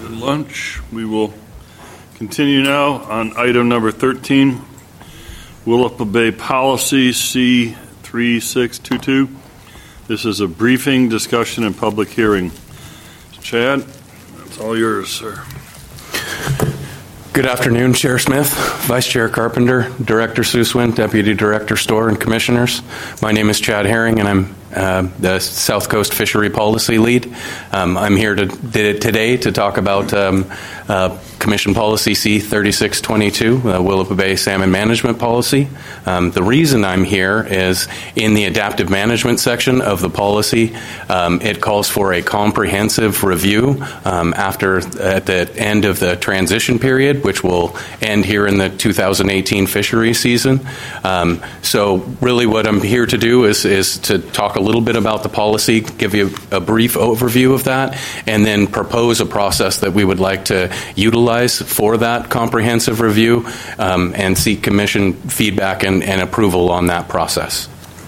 lunch. We will continue now on item number 13, Willapa Bay Policy C3622. This is a briefing, discussion, and public hearing. Chad, that's all yours, sir. Good afternoon, Chair Smith, Vice Chair Carpenter, Director Suswin, Deputy Director Storr, and Commissioners. My name is Chad Herring, and I'm the South Coast Fishery Policy Lead. I'm here today to talk about Commission Policy C3622, Willapa Bay Salmon Management Policy. The reason I'm here is in the adaptive management section of the policy, it calls for a comprehensive review at the end of the transition period, which will end here in the 2018 fishery season. So really what I'm here to do is to talk a little bit about the policy, give you a brief overview of that, and then propose a process that we would like to utilize for that comprehensive review and seek Commission feedback and approval on that process.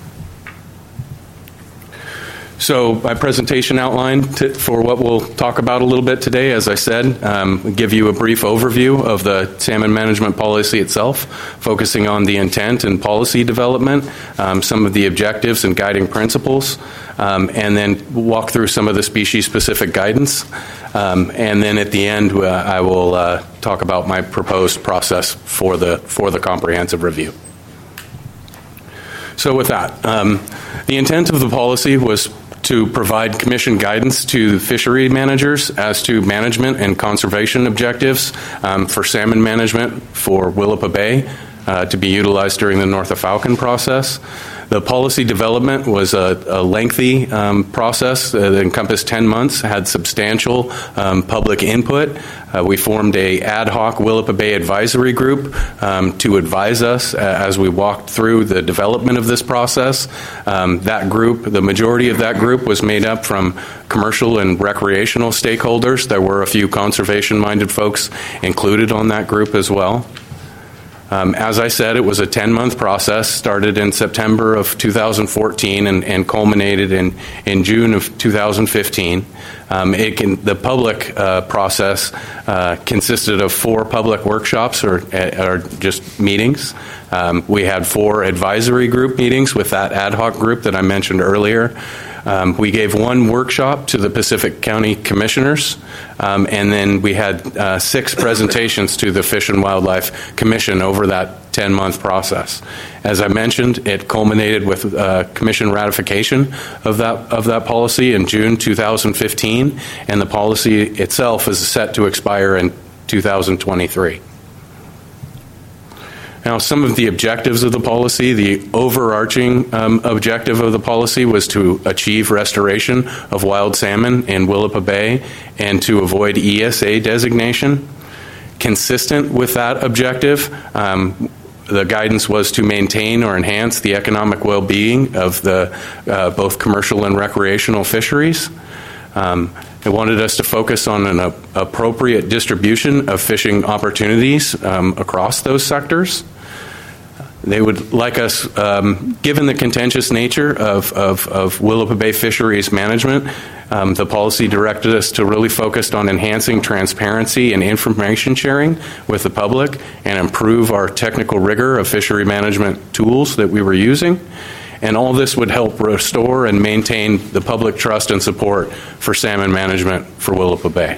So my presentation outline for what we'll talk about a little bit today, as I said, give you a brief overview of the salmon management policy itself, focusing on the intent and policy development, some of the objectives and guiding principles, and then walk through some of the species-specific guidance. And then at the end, I will talk about my proposed process for the comprehensive review. So with that, the intent of the policy was to provide Commission guidance to fishery managers as to management and conservation objectives for salmon management for Willapa Bay to be utilized during the North of Falcon process. The policy development was a lengthy process that encompassed 10 months, had substantial public input. We formed an ad hoc Willapa Bay advisory group to advise us as we walked through the development of this process. That group, the majority of that group was made up from commercial and recreational stakeholders. There were a few conservation-minded folks included on that group as well. As I said, it was a 10-month process, started in September of 2014 and culminated in June of 2015. The public process consisted of 4 public workshops or just meetings. We had 4 advisory group meetings with that ad hoc group that I mentioned earlier. We gave 1 workshop to the Pacific County Commissioners, and then we had 6 presentations to the Fish and Wildlife Commission over that 10-month process. As I mentioned, it culminated with Commission ratification of that policy in June 2015, and the policy itself is set to expire in 2023. Now, some of the objectives of the policy, the overarching objective of the policy was to achieve restoration of wild salmon in Willapa Bay and to avoid ESA designation. Consistent with that objective, the guidance was to maintain or enhance the economic well-being of the both commercial and recreational fisheries. It wanted us to focus on an appropriate distribution of fishing opportunities across those sectors. They would like us, given the contentious nature of Willapa Bay fisheries management, the policy directed us to really focus on enhancing transparency and information sharing with the public and improve our technical rigor of fishery management tools that we were using. And all this would help restore and maintain the public trust and support for salmon management for Willapa Bay.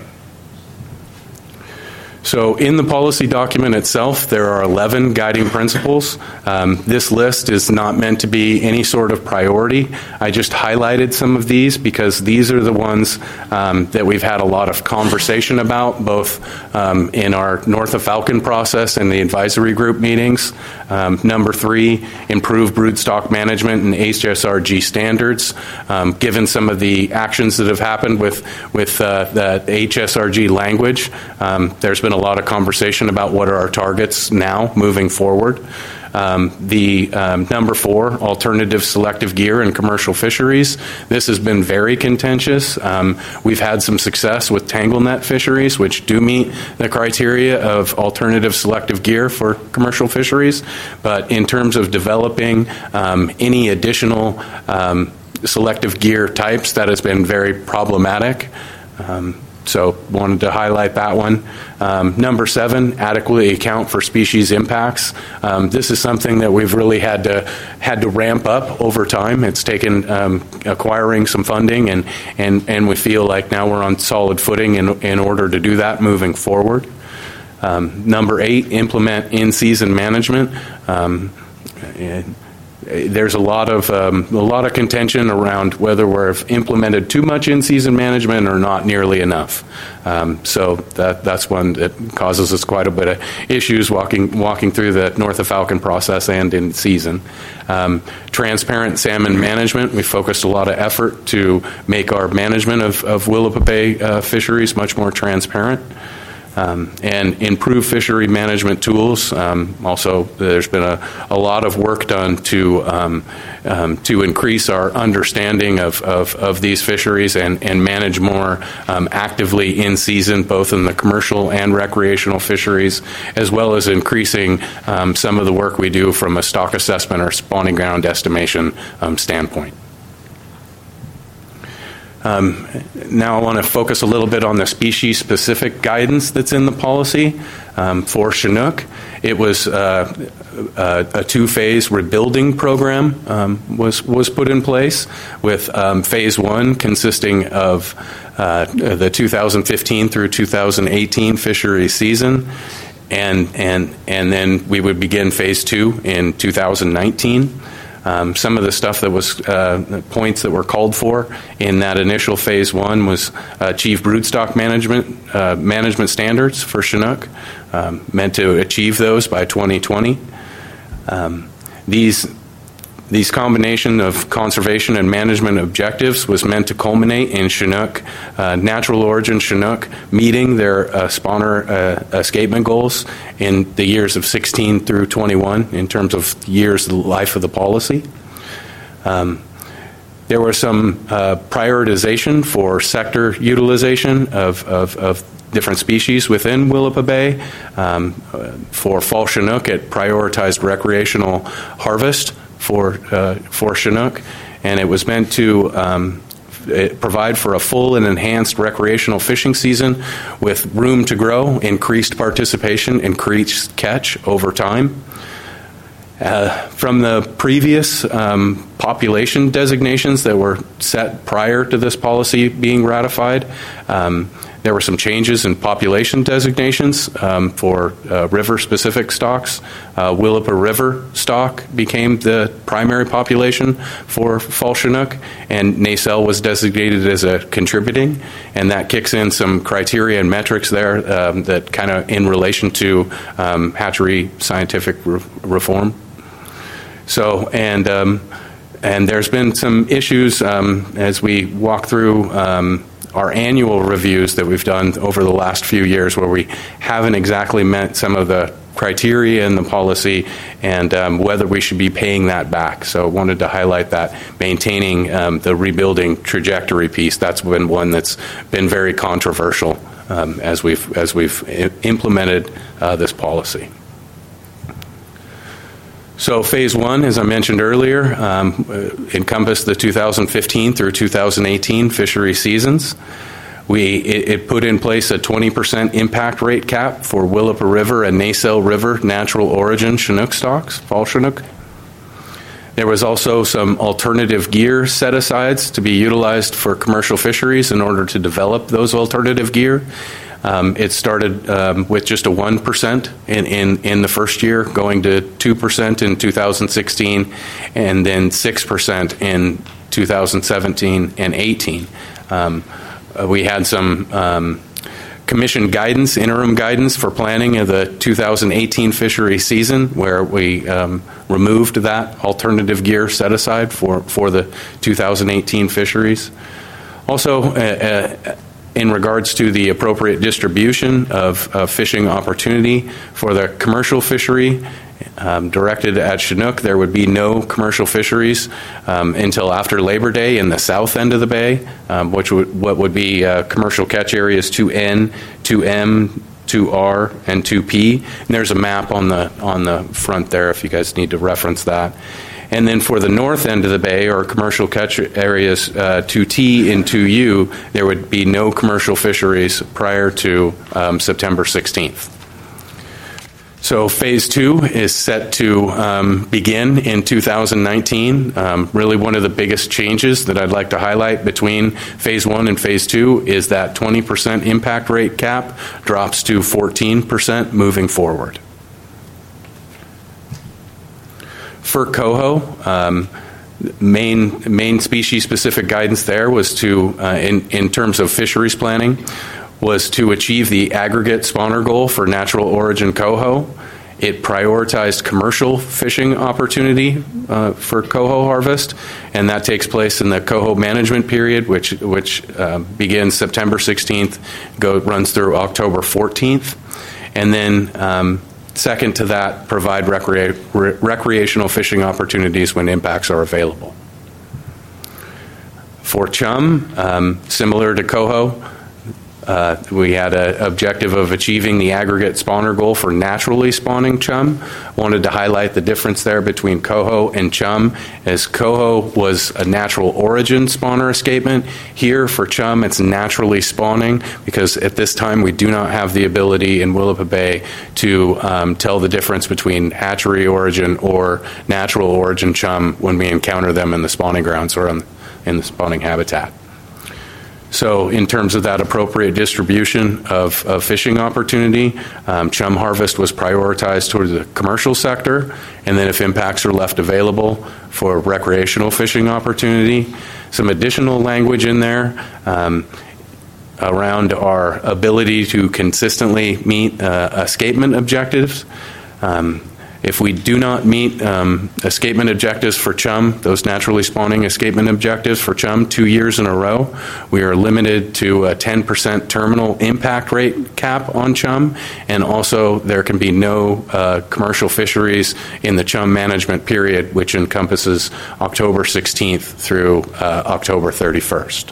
So in the policy document itself, there are 11 guiding principles. This list is not meant to be any sort of priority. I just highlighted some of these because these are the ones that we've had a lot of conversation about, both in our North of Falcon process and the advisory group meetings. Number 3, improve broodstock management and HSRG standards. Given some of the actions that have happened with the HSRG language, there's been a lot of conversation about what are our targets now moving forward. Number 4, alternative selective gear in commercial fisheries. This has been very contentious. We've had some success with tangle net fisheries, which do meet the criteria of alternative selective gear for commercial fisheries. But in terms of developing any additional selective gear types, that has been very problematic. So wanted to highlight that one. Number 7, adequately account for species impacts. This is something that we've really had to ramp up over time. It's taken acquiring some funding, and we feel like now we're on solid footing in order to do that moving forward. Number 8, implement in-season management. There's a lot of contention around whether we've implemented too much in-season management or not nearly enough. So that's one that causes us quite a bit of issues walking through the North of Falcon process and in season. Transparent salmon management. We focused a lot of effort to make our management of Willapa Bay fisheries much more transparent. And improve fishery management tools. Also, there's been a lot of work done to increase our understanding of these fisheries and manage more actively in season, both in the commercial and recreational fisheries, as well as increasing some of the work we do from a stock assessment or spawning ground estimation standpoint. Now I want to focus a little bit on the species-specific guidance that's in the policy. For Chinook, it was a two-phase rebuilding program was put in place, with phase 1 consisting of the 2015 through 2018 fishery season, and then we would begin phase 2 in 2019. Some of the stuff that was points that were called for in that initial phase 1 was achieve broodstock management standards for Chinook, meant to achieve those by 2020. These combination of conservation and management objectives was meant to culminate in Chinook, natural origin Chinook, meeting their spawner escapement goals in the years of 16 through 21 in terms of years life of the policy. There was some prioritization for sector utilization of different species within Willapa Bay. For fall Chinook, it prioritized recreational harvest for Chinook, and it was meant to provide for a full and enhanced recreational fishing season with room to grow, increased participation, increased catch over time. From the previous population designations that were set prior to this policy being ratified, there were some changes in population designations for river-specific stocks. Willapa River stock became the primary population for fall Chinook, and nacelle was designated as a contributing, and that kicks in some criteria and metrics there that kind of in relation to hatchery scientific reform. So, and there's been some issues as we walk through our annual reviews that we've done over the last few years, where we haven't exactly met some of the criteria in the policy and whether we should be paying that back. So I wanted to highlight that, maintaining the rebuilding trajectory piece. That's been one that's been very controversial as we've implemented this policy. So phase 1, as I mentioned earlier, encompassed the 2015 through 2018 fishery seasons. It put in place a 20% impact rate cap for Willapa River and Nacelle River natural origin Chinook stocks, fall Chinook. There was also some alternative gear set-asides to be utilized for commercial fisheries in order to develop those alternative gear. It started with just a 1% in the first year, going to 2% in 2016, and then 6% in 2017 and 18. We had some commission guidance, interim guidance for planning of the 2018 fishery season, where we removed that alternative gear set aside for the 2018 fisheries. Also, in regards to the appropriate distribution of fishing opportunity for the commercial fishery directed at Chinook, there would be no commercial fisheries until after Labor Day in the south end of the bay, what would be commercial catch areas 2N, 2M, 2R, and 2P. And there's a map on the front there if you guys need to reference that. And then for the north end of the bay, or commercial catch areas 2T and 2U, there would be no commercial fisheries prior to September 16th. So Phase 2 is set to begin in 2019. Really one of the biggest changes that I'd like to highlight between Phase 1 and Phase 2 is that 20% impact rate cap drops to 14% moving forward. For coho, main species-specific guidance there was to, in terms of fisheries planning, was to achieve the aggregate spawner goal for natural origin coho. It prioritized commercial fishing opportunity for coho harvest, and that takes place in the coho management period, which begins September 16th, runs through October 14th, and then second to that, provide recreational fishing opportunities when impacts are available. For chum, similar to coho, we had an objective of achieving the aggregate spawner goal for naturally spawning chum. Wanted to highlight the difference there between coho and chum, as coho was a natural origin spawner escapement. Here for chum, it's naturally spawning, because at this time we do not have the ability in Willapa Bay to tell the difference between hatchery origin or natural origin chum when we encounter them in the spawning grounds or in the spawning habitat. So in terms of that appropriate distribution of fishing opportunity, chum harvest was prioritized toward the commercial sector, and then if impacts are left available for recreational fishing opportunity. Some additional language in there around our ability to consistently meet escapement objectives. If we do not meet escapement objectives for chum, those naturally spawning escapement objectives for chum 2 years in a row, we are limited to a 10% terminal impact rate cap on chum, and also there can be no commercial fisheries in the chum management period, which encompasses October 16th through October 31st.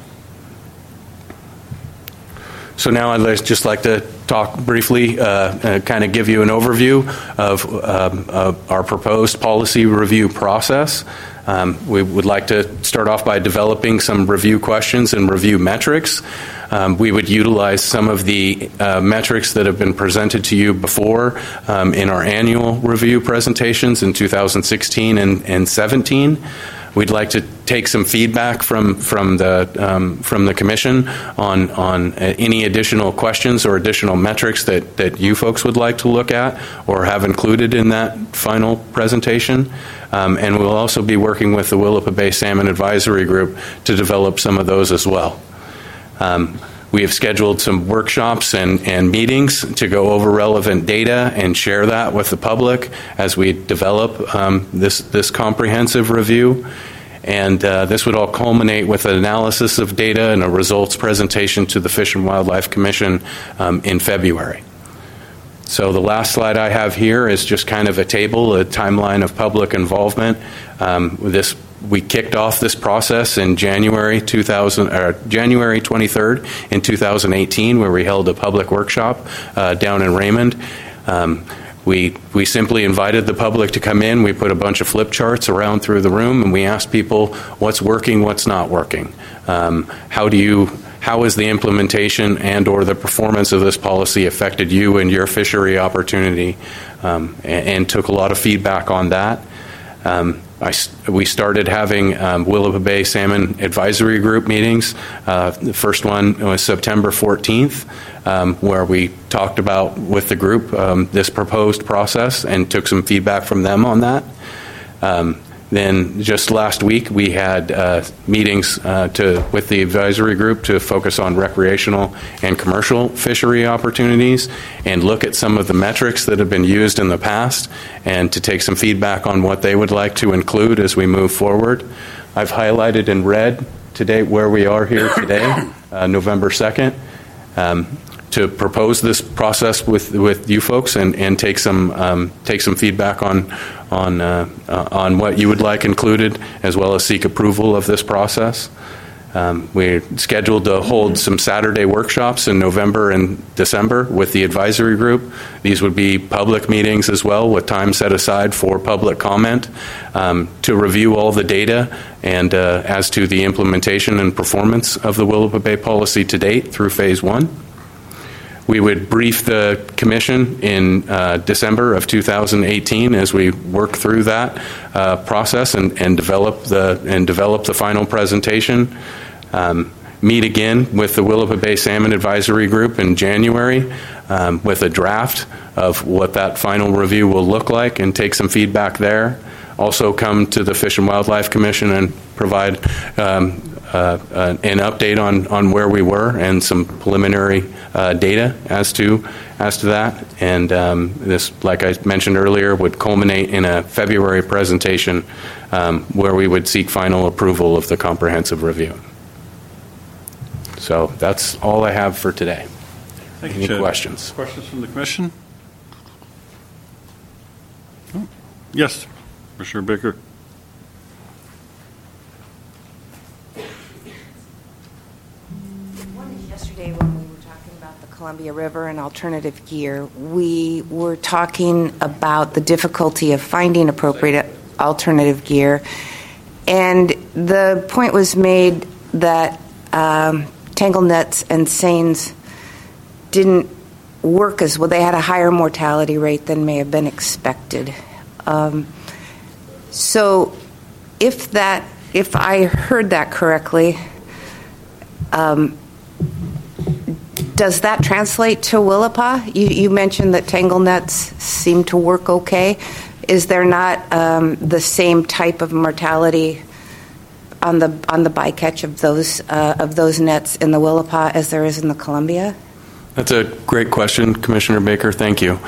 So now I'd just like to talk briefly, kind of give you an overview of our proposed policy review process. We would like to start off by developing some review questions and review metrics. We would utilize some of the metrics that have been presented to you before in our annual review presentations in 2016 and 17. We'd like to take some feedback from the commission on any additional questions or additional metrics that you folks would like to look at or have included in that final presentation. And we'll also be working with the Willapa Bay Salmon Advisory Group to develop some of those as well. We have scheduled some workshops and meetings to go over relevant data and share that with the public as we develop this comprehensive review. And this would all culminate with an analysis of data and a results presentation to the Fish and Wildlife Commission in February. So the last slide I have here is just kind of a table, a timeline of public involvement. We kicked off this process in January 23rd in 2018, where we held a public workshop down in Raymond. We simply invited the public to come in. We put a bunch of flip charts around through the room, and we asked people what's working, what's not working. How has the implementation and or the performance of this policy affected you and your fishery opportunity, and took a lot of feedback on that. We started having Willapa Bay Salmon Advisory Group meetings. The first one was September 14th, where we talked about with the group this proposed process and took some feedback from them on that. Then just last week we had meetings with the advisory group to focus on recreational and commercial fishery opportunities and look at some of the metrics that have been used in the past and to take some feedback on what they would like to include as we move forward. I've highlighted in red today where we are here today, November 2nd, to propose this process with you folks and take some feedback on what you would like included, as well as seek approval of this process. We're scheduled to hold some Saturday workshops in November and December with the advisory group. These would be public meetings as well, with time set aside for public comment to review all the data and as to the implementation and performance of the Willapa Bay policy to date through Phase 1. We would brief the Commission in December of 2018 as we work through that process and develop the final presentation. Meet again with the Willapa Bay Salmon Advisory Group in January with a draft of what that final review will look like and take some feedback there. Also come to the Fish and Wildlife Commission and provide an update on where we were and some preliminary data as to that. And this, like I mentioned earlier, would culminate in a February presentation where we would seek final approval of the comprehensive review. So that's all I have for today. Thank you, Any Chad. questions? Questions from the Commission? Oh, yes, Commissioner Baker. Yesterday when we were talking about the Columbia River and alternative gear, we were talking about the difficulty of finding appropriate alternative gear. And the point was made that tangle nets and seines didn't work as well. They had a higher mortality rate than may have been expected. So if I heard that correctly, does that translate to Willapa? You mentioned that tangle nets seem to work okay. Is there not the same type of mortality on the bycatch of those nets in the Willapa as there is in the Columbia? That's a great question, Commissioner Baker. Thank you.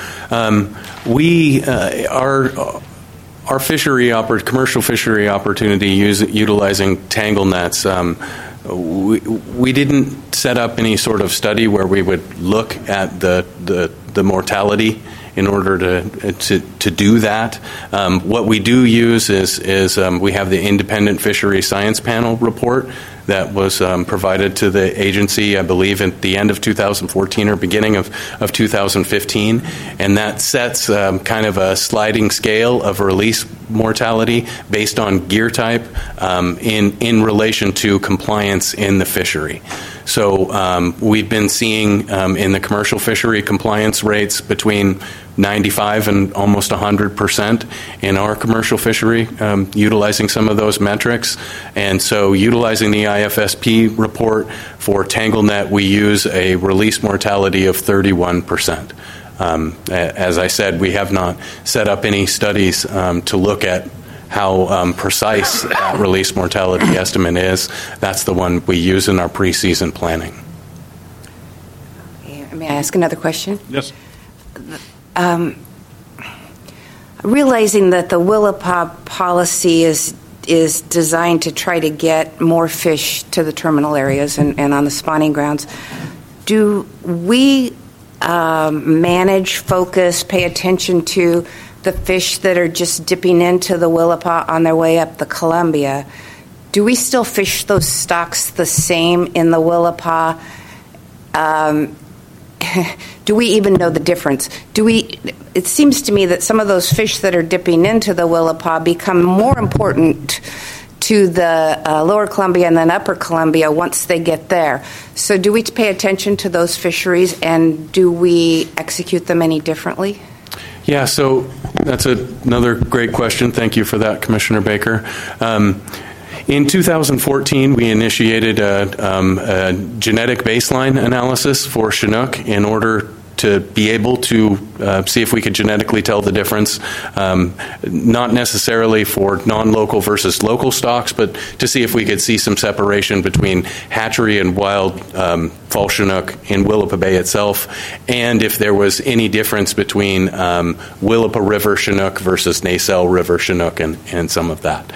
Our commercial fishery opportunity utilizing tangle nets. We didn't set up any sort of study where we would look at the mortality in order to do that. What we do use is we have the Independent Fishery Science Panel report that was provided to the agency, I believe, at the end of 2014 or beginning of 2015, and that sets kind of a sliding scale of release mortality based on gear type in relation to compliance in the fishery. So we've been seeing in the commercial fishery compliance rates between 95 and almost 100% in our commercial fishery, utilizing some of those metrics. And so utilizing the IFSP report for tangle net, we use a release mortality of 31%. As I said, we have not set up any studies to look at how precise that release mortality estimate is. That's the one we use in our preseason planning. May I ask another question? Yes. Realizing that the Willapa policy is designed to try to get more fish to the terminal areas and on the spawning grounds, do we manage, focus, pay attention to the fish that are just dipping into the Willapa on their way up the Columbia? Do we still fish those stocks the same in the Willapa? Do we even know the difference? It seems to me that some of those fish that are dipping into the Willapa become more important to the lower Columbia and then upper Columbia once they get there. So do we pay attention to those fisheries, and do we execute them any differently? Yeah, so that's another great question. Thank you for that, Commissioner Baker. In 2014, we initiated a genetic baseline analysis for Chinook in order to be able to see if we could genetically tell the difference, not necessarily for non-local versus local stocks, but to see if we could see some separation between hatchery and wild fall Chinook in Willapa Bay itself, and if there was any difference between Willapa River Chinook versus Nacelle River Chinook and some of that.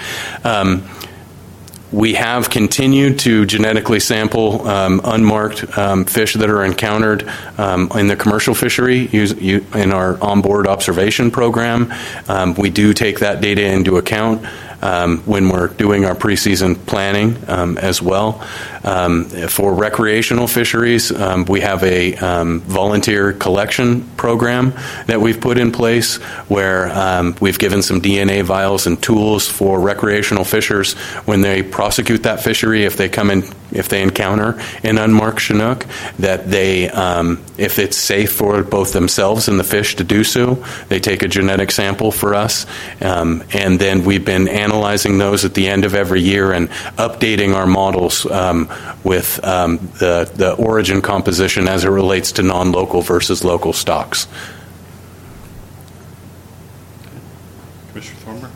We have continued to genetically sample unmarked fish that are encountered in the commercial fishery in our onboard observation program. We do take that data into account. when we're doing our preseason planning as well. For recreational fisheries, we have a volunteer collection program that we've put in place where we've given some DNA vials and tools for recreational fishers when they prosecute that fishery. If they encounter an unmarked Chinook, that they, if it's safe for both themselves and the fish to do so, they take a genetic sample for us, and then we've been analyzing those at the end of every year and updating our models with the origin composition as it relates to non-local versus local stocks. Commissioner Thornburg?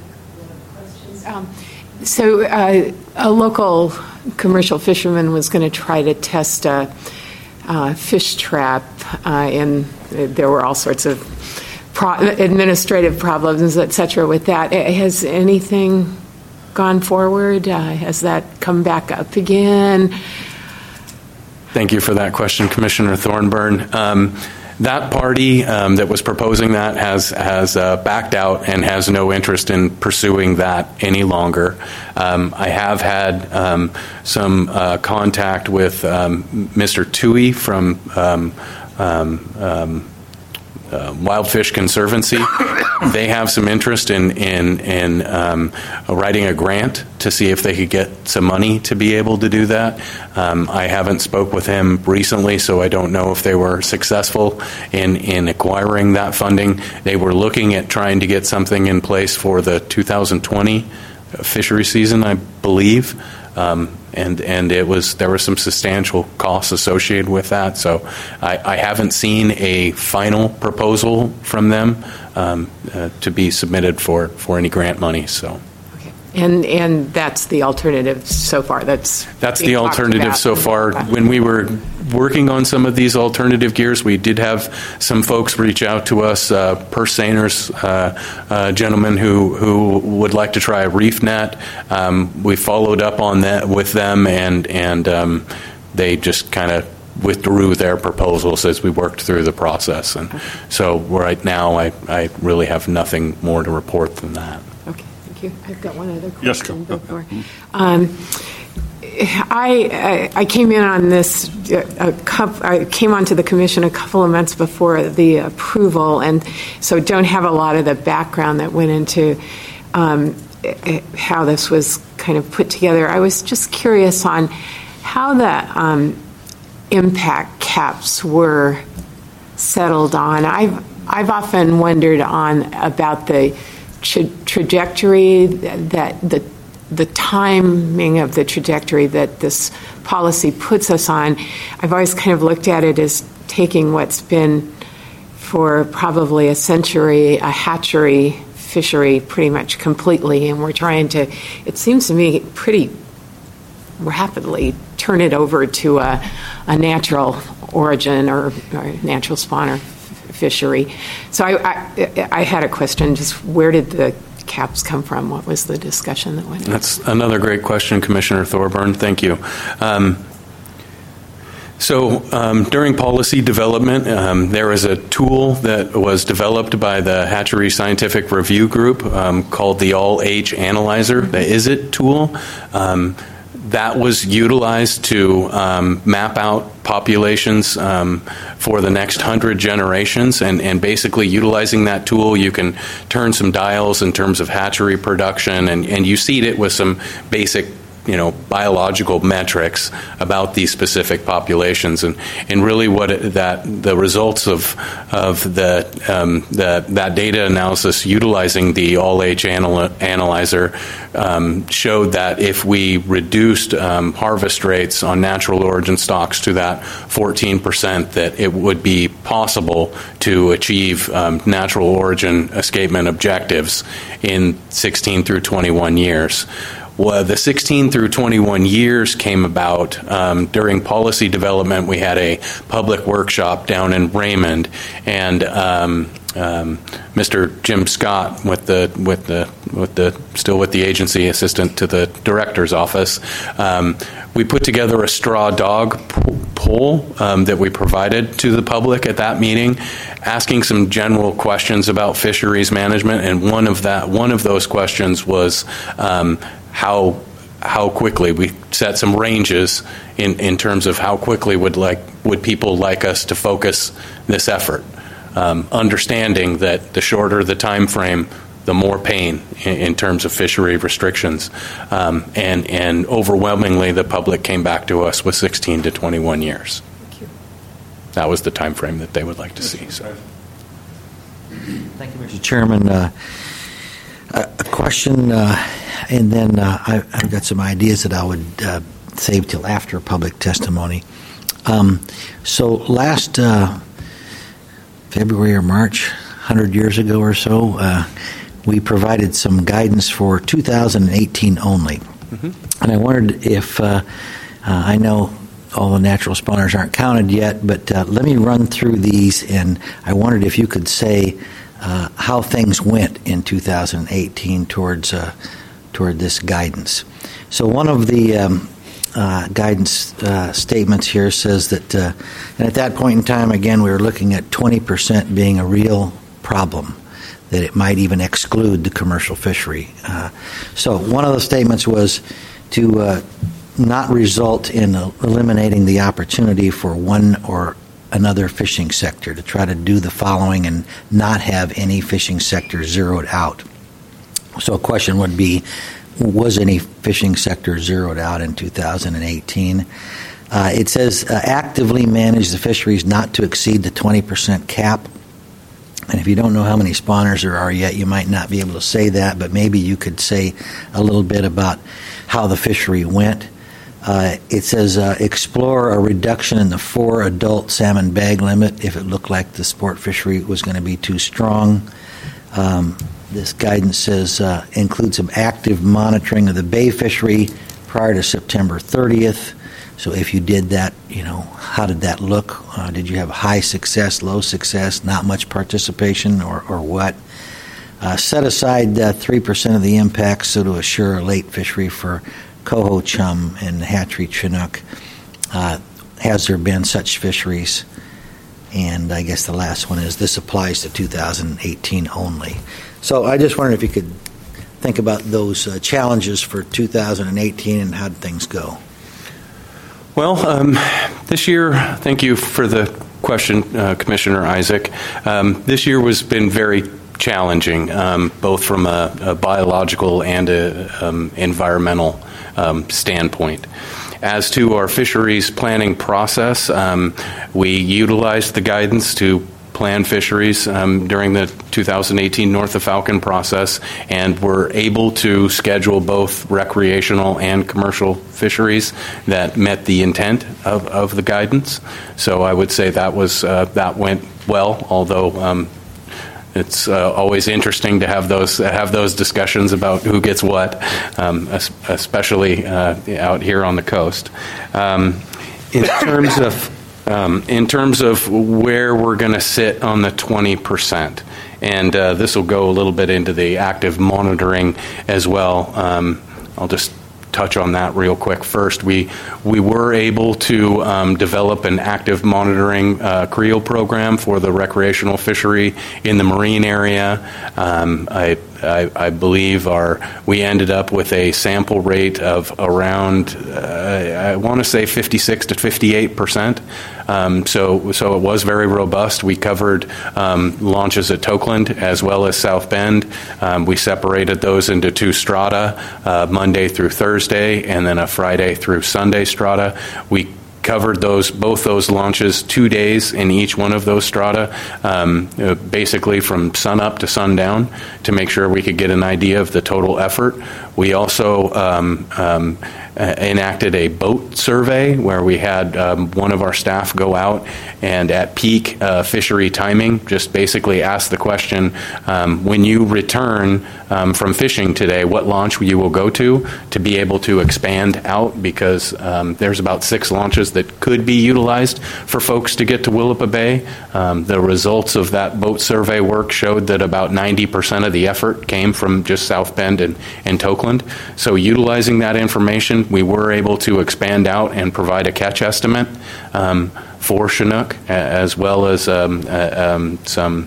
So a local commercial fisherman was going to try to test a fish trap, and there were all sorts of administrative problems, et cetera, with that. Has anything gone forward? Has that come back up again? Thank you for that question, Commissioner Thornburn. That party that was proposing that has backed out and has no interest in pursuing that any longer. I have had some contact with Mr. Toohey from Wild Fish Conservancy. They have some interest in writing a grant to see if they could get some money to be able to do that. I haven't spoke with him recently, so I don't know if they were successful in acquiring that funding. They were looking at trying to get something in place for the 2020 fishery season, I believe. And there were some substantial costs associated with that. So I haven't seen a final proposal from them to be submitted for any grant money. So. Okay. And that's the alternative so far. That's the alternative so far. When we were working on some of these alternative gears, we did have some folks reach out to us, purse seiners, gentlemen who would like to try a reef net. We followed up on that with them, and they just kind of withdrew their proposals as we worked through the process. And so right now, I really have nothing more to report than that. Okay, thank you. I've got one other question. Yes, go. Before. I came in on this. I came onto the commission a couple of months before the approval, and so don't have a lot of the background that went into how this was kind of put together. I was just curious on how the impact caps were settled on. I've often wondered about the trajectory that the timing of the trajectory that this policy puts us on. I've always kind of looked at it as taking what's been for probably a century a hatchery fishery pretty much completely, and we're trying to, it seems to me, pretty rapidly turn it over to a natural origin or natural spawner fishery. So I had a question, just where did the caps come from? What was the discussion that went on? That's another great question, Commissioner Thorburn. Thank you. So during policy development, there was a tool that was developed by the Hatchery Scientific Review Group called the All-Age Analyzer, the ISIT tool. That was utilized to map out populations for the next 100 generations, and basically utilizing that tool, you can turn some dials in terms of hatchery production, and you seed it with some basic biological metrics about these specific populations, and really what the results of that data analysis utilizing the All-Age Analyzer showed that if we reduced harvest rates on natural origin stocks to that 14%, that it would be possible to achieve natural origin escapement objectives in 16 through 21 years. Well, the 16 through 21 years came about during policy development. We had a public workshop down in Raymond, and Mr. Jim Scott, still with the agency assistant to the director's office, We put together a straw dog poll that we provided to the public at that meeting, asking some general questions about fisheries management, and one of those questions was how quickly. We set some ranges in terms of how quickly would people like us to focus this effort, understanding that the shorter the time frame, the more pain in terms of fishery restrictions. And overwhelmingly, the public came back to us with 16 to 21 years. Thank you. That was the time frame that they would like to see. So. Thank you, Mr. Chairman. A question, and then I've got some ideas that I would save till after public testimony. So last February or March, 100 years ago or so, we provided some guidance for 2018 only. Mm-hmm. And I wondered if, I know all the natural spawners aren't counted yet, but let me run through these, and I wondered if you could say how things went in 2018 toward this guidance. So one of the guidance statements here says that, and at that point in time, again, we were looking at 20% being a real problem, that it might even exclude the commercial fishery. So one of the statements was to not result in eliminating the opportunity for one or another fishing sector, to try to do the following and not have any fishing sector zeroed out. So a question would be, was any fishing sector zeroed out in 2018? It says actively manage the fisheries not to exceed the 20% cap. And if you don't know how many spawners there are yet, you might not be able to say that, but maybe you could say a little bit about how the fishery went. It says explore a reduction in the 4 adult salmon bag limit if it looked like the sport fishery was going to be too strong. This guidance says include some active monitoring of the bay fishery prior to September 30th. So if you did that, how did that look? Did you have high success, low success, not much participation, or what? Set aside 3% of the impacts so to assure a late fishery for coho chum and hatchery chinook. Has there been such fisheries? And I guess the last one is this applies to 2018 only. So I just wondered if you could think about those challenges for 2018 and how did things go? Well, this year, thank you for the question, Commissioner Isaac. This year has been very challenging, both from a biological and environmental standpoint. As to our fisheries planning process, we utilized the guidance to plan fisheries during the 2018 North of Falcon process, and were able to schedule both recreational and commercial fisheries that met the intent of the guidance. So I would say that went well, although it's always interesting to have those discussions about who gets what, especially out here on the coast. In terms of where we're going to sit on the 20%, and this will go a little bit into the active monitoring as well. I'll just touch on that real quick first. We were able to develop an active monitoring creel program for the recreational fishery in the marine area. I believe we ended up with a sample rate of around, I want to say 56 to 58%. So it was very robust. We covered launches at Tokeland as well as South Bend. We separated those into 2 strata, Monday through Thursday, and then a Friday through Sunday strata. We covered both those launches 2 days in each one of those strata, basically from sun up to sundown, to make sure we could get an idea of the total effort. We also enacted a boat survey where we had one of our staff go out and at peak fishery timing just basically ask the question, when you return from fishing today, what launch you will go to be able to expand out, because there's about 6 launches that could be utilized for folks to get to Willapa Bay. The results of that boat survey work showed that about 90% of the effort came from just South Bend and Tokeland. So utilizing that information addition, we were able to expand out and provide a catch estimate for Chinook, as well as some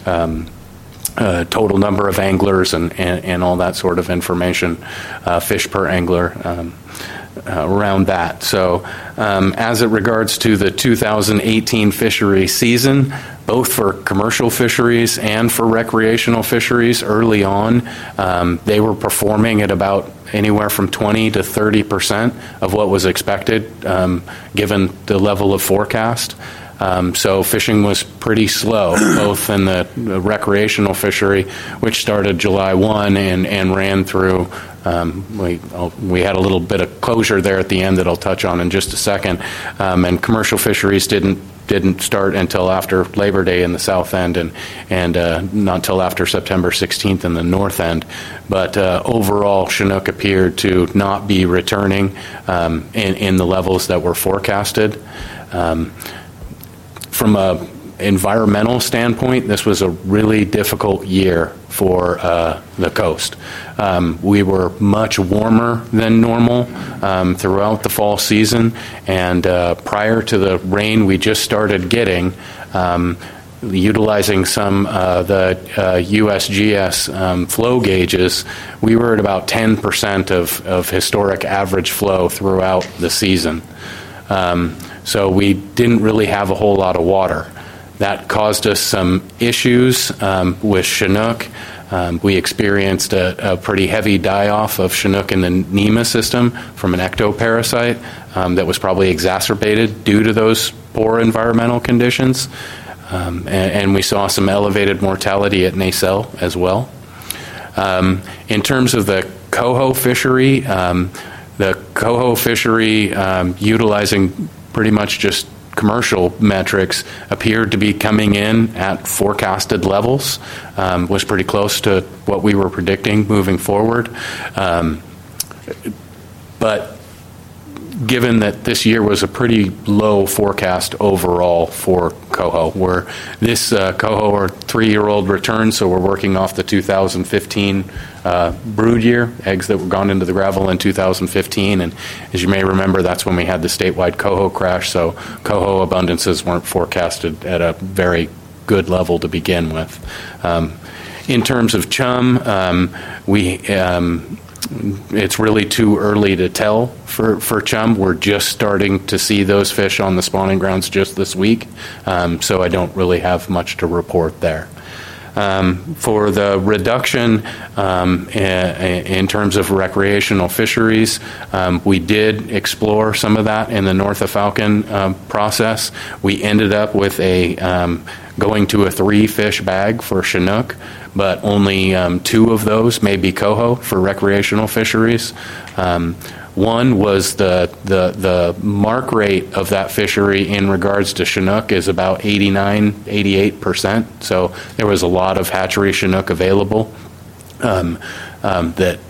total number of anglers and all that sort of information, fish per angler, around that. So as it regards to the 2018 fishery season, both for commercial fisheries and for recreational fisheries early on, they were performing at about anywhere from 20 to 30% of what was expected, given the level of forecast. So fishing was pretty slow, both in the recreational fishery, which started July 1 and ran through. We had a little bit of closure there at the end that I'll touch on in just a second. And commercial fisheries didn't start until after Labor Day in the south end, and not until after September 16th in the north end. But overall, Chinook appeared to not be returning in the levels that were forecasted. From a environmental standpoint, this was a really difficult year for the coast. We were much warmer than normal throughout the fall season, and prior to the rain we just started getting, utilizing some the USGS flow gauges, we were at about 10% of historic average flow throughout the season. So we didn't really have a whole lot of water. That caused us some issues with Chinook. We experienced a pretty heavy die-off of Chinook in the NEMA system from an ectoparasite that was probably exacerbated due to those poor environmental conditions. And we saw some elevated mortality at Nacelle as well. In terms of the coho fishery, utilizing pretty much just commercial metrics appeared to be coming in at forecasted levels, was pretty close to what we were predicting moving forward. But given that this year was a pretty low forecast overall for coho, where this coho are 3-year-old returns, so we're working off the 2015 brood year, eggs that were gone into the gravel in 2015, and as you may remember, that's when we had the statewide coho crash, so coho abundances weren't forecasted at a very good level to begin with. In terms of chum, it's really too early to tell for chum. We're just starting to see those fish on the spawning grounds just this week, so I don't really have much to report there. For the reduction in terms of recreational fisheries, we did explore some of that in the North of Falcon process. We ended up with going to a 3-fish bag for Chinook, but only 2 of those may be coho for recreational fisheries. One was the mark rate of that fishery in regards to Chinook is about 88%. So there was a lot of hatchery Chinook available that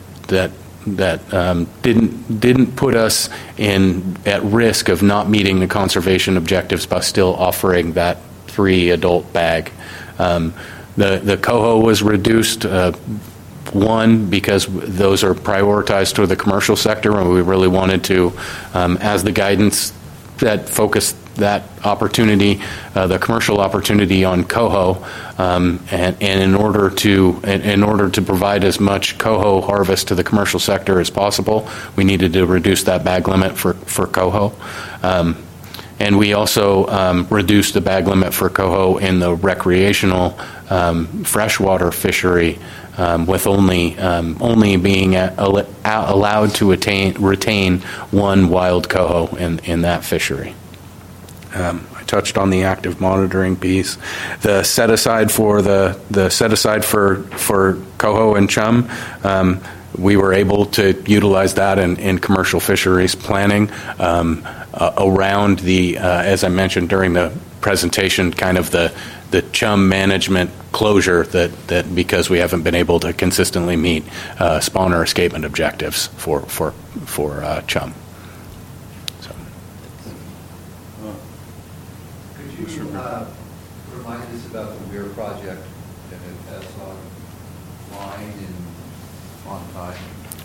didn't put us at risk of not meeting the conservation objectives by still offering that 3-adult bag. The coho was reduced. One, because those are prioritized toward the commercial sector, and we really wanted to, as the guidance that focused that opportunity, the commercial opportunity on coho, and in order to provide as much coho harvest to the commercial sector as possible, we needed to reduce that bag limit for coho. And we also reduced the bag limit for coho in the recreational freshwater fishery, with only being allowed to retain 1 wild coho in that fishery. I touched on the active monitoring piece. The set aside for coho and chum. We were able to utilize that in commercial fisheries planning around the, as I mentioned during the presentation, kind of the chum management closure that because we haven't been able to consistently meet spawner escapement objectives for chum. So. Could you remind us about the Weir project and if that's online and on time?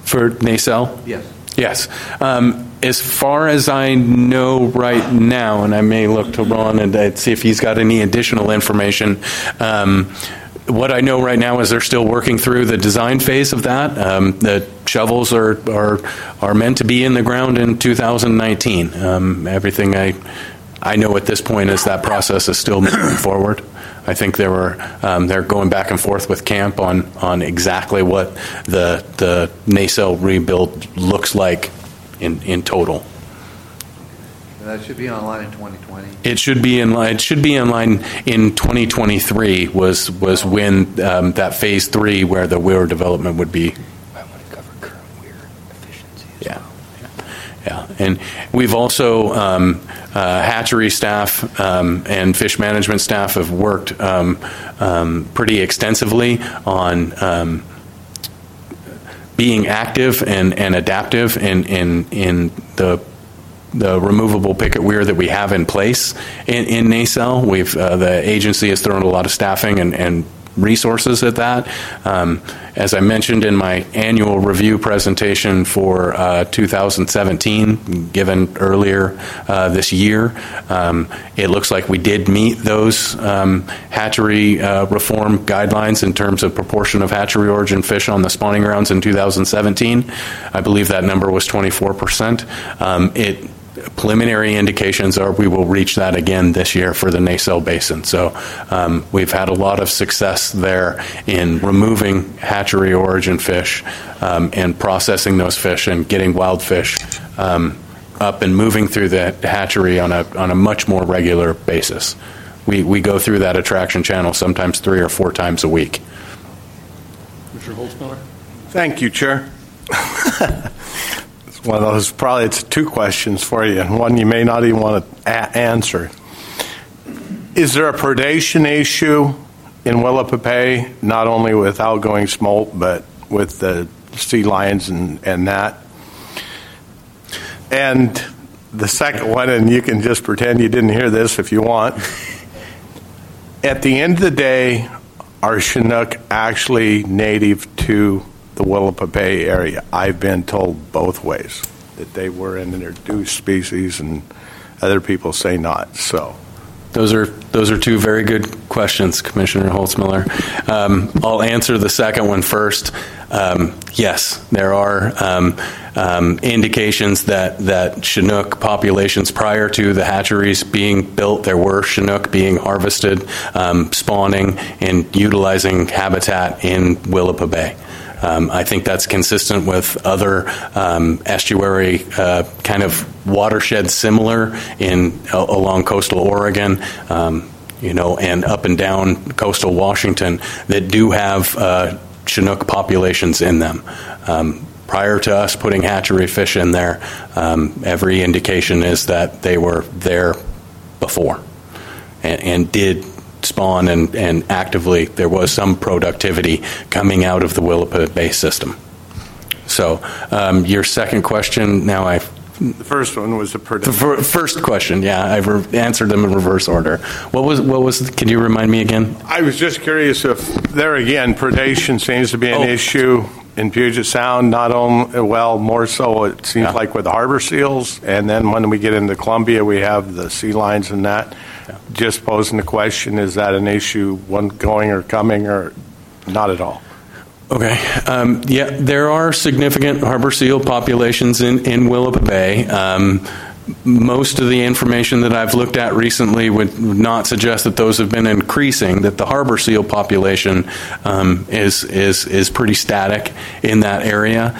For nacelle? Yes. Yes. As far as I know right now, and I may look to Ron and see if he's got any additional information, what I know right now is they're still working through the design phase of that. The shovels are meant to be in the ground in 2019. Everything I know at this point is that process is still moving forward. I think they're going back and forth with camp on exactly what the nacelle rebuild looks like in total. That should be online in 2020. It should be in line. It should be in line in 2023. Was when that phase 3 where the weir development would be. I want to cover current weir efficiency. Yeah, and we've also hatchery staff and fish management staff have worked pretty extensively on being active and adaptive in the removable picket weir that we have in place in nacelle. The agency has thrown a lot of staffing and resources at that. As I mentioned in my annual review presentation for 2017, given earlier this year, it looks like we did meet those hatchery reform guidelines in terms of proportion of hatchery origin fish on the spawning grounds in 2017. I believe that number was 24%. Preliminary indications are we will reach that again this year for the nacelle basin. So we've had a lot of success there in removing hatchery origin fish and processing those fish and getting wild fish up and moving through the hatchery on a much more regular basis. We go through that attraction channel sometimes 3 or 4 times a week. Mr. Holtzmiller? Thank you, Chair. It's one of those, probably it's 2 questions for you, and one you may not even want to answer. Is there a predation issue in Willapa Bay, not only with outgoing smolt, but with the sea lions and that? And the second one, and you can just pretend you didn't hear this if you want. At the end of the day, are Chinook actually native to the Willapa Bay area? I've been told both ways, that they were an introduced species, and other people say not. So, those are 2 very good questions, Commissioner Holtzmiller. I'll answer the second one first. Yes, there are indications that Chinook populations prior to the hatcheries being built, there were Chinook being harvested, spawning, and utilizing habitat in Willapa Bay. I think that's consistent with other estuary kind of watersheds similar along coastal Oregon, and up and down coastal Washington that do have Chinook populations in them. Prior to us putting hatchery fish in there, every indication is that they were there before and did spawn and actively there was some productivity coming out of the Willapa Bay system. So your second question, now the first one was the first question, yeah, I've answered them in reverse order. What was can you remind me again? I was just curious if there again predation seems to be an issue in Puget Sound, not only, more so it seems like with harbor seals, and then when we get into Columbia we have the sea lions and that. Just posing the question, is that an issue, one going or coming, or not at all? Okay. Yeah, there are significant harbor seal populations in Willapa Bay. Most of the information that I've looked at recently would not suggest that those have been increasing, that the harbor seal population is pretty static in that area.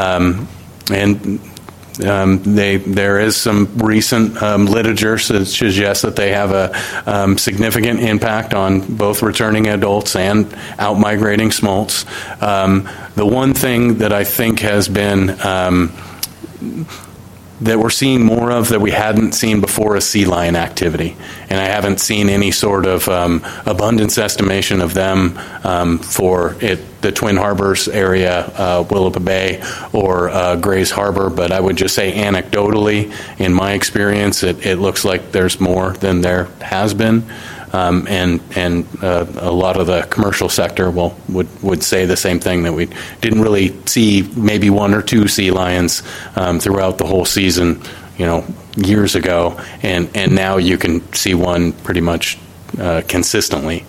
There is some recent literature that suggests that they have a significant impact on both returning adults and out-migrating smolts. The one thing that I think has been that we're seeing more of that we hadn't seen before is sea lion activity. And I haven't seen any sort of abundance estimation of them for the Twin Harbors area, Willapa Bay, or Grays Harbor, but I would just say anecdotally, in my experience, it looks like there's more than there has been. and a lot of the commercial sector would say the same thing, that we didn't really see maybe one or two sea lions throughout the whole season, years ago, and now you can see one pretty much consistently.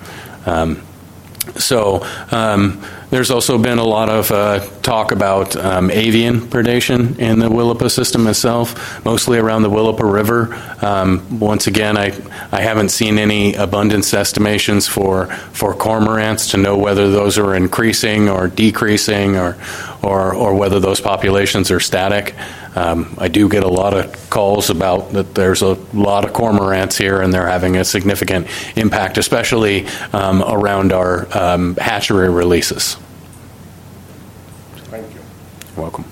There's also been a lot of talk about avian predation in the Willapa system itself, mostly around the Willapa River. Once again, I haven't seen any abundance estimations for cormorants to know whether those are increasing or decreasing, or whether those populations are static. I do get a lot of calls about that there's a lot of cormorants here, and they're having a significant impact, especially around our hatchery releases. Thank you. You're welcome.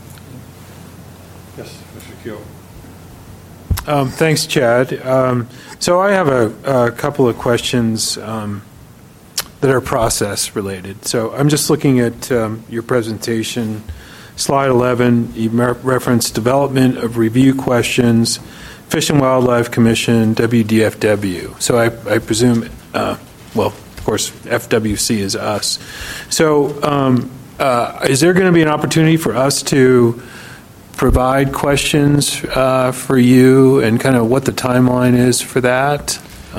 Yes, Mr. Keel. Thanks, Chad. So I have a couple of questions that are process related. So I'm just looking at your presentation. Slide 11, you referenced development of review questions, Fish and Wildlife Commission, WDFW. So I presume, of course, FWC is us. So is there going to be an opportunity for us to provide questions for you, and kind of what the timeline is for that?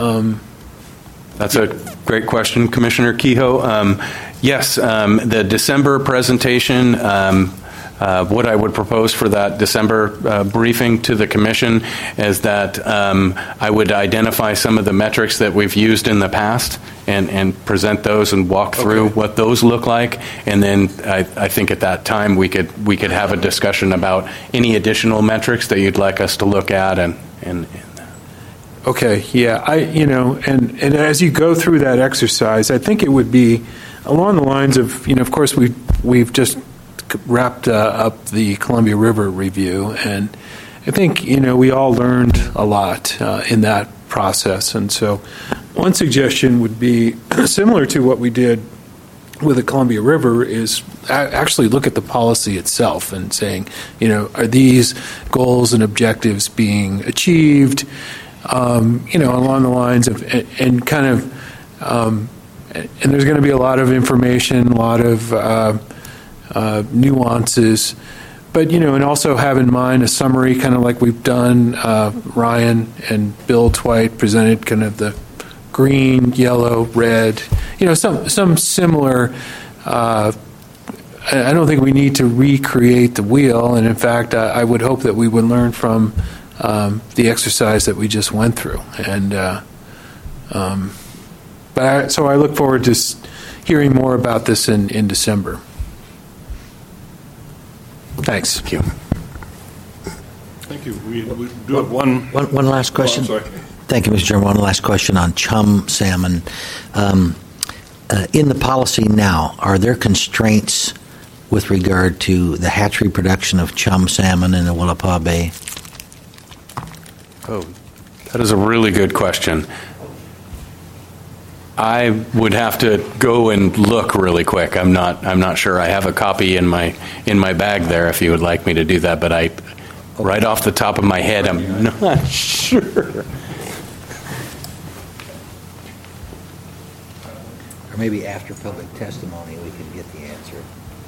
That's a great question, Commissioner Kehoe. Yes, the December presentation, what I would propose for that December briefing to the Commission is that I would identify some of the metrics that we've used in the past and present those and walk through what those look like. And then I think at that time we could have a discussion about any additional metrics that you'd like us to look at and Okay, yeah, and as you go through that exercise, I think it would be along the lines of, of course we've just wrapped up the Columbia River review, and I think, we all learned a lot in that process. And so one suggestion would be similar to what we did with the Columbia River, is actually look at the policy itself and saying, are these goals and objectives being achieved? Along the lines of, and kind of, and there's going to be a lot of information, a lot of nuances, but, and also have in mind a summary, kind of like we've done. Ryan and Bill Twite presented kind of the green, yellow, red, some similar. I don't think we need to recreate the wheel, and in fact, I would hope that we would learn from the exercise that we just went through. And so I look forward to hearing more about this in December. Thanks. Thank you. Thank you. We do have one last question. Oh, I'm sorry. Thank you, Mr. Chairman. One last question on chum salmon. In the policy now, are there constraints with regard to the hatchery production of chum salmon in the Willapa Bay? Oh, that is a really good question. I would have to go and look really quick. I'm not sure. I have a copy in my bag there if you would like me to do that, but right off the top of my head, I'm not sure. Or maybe after public testimony we can get the answer.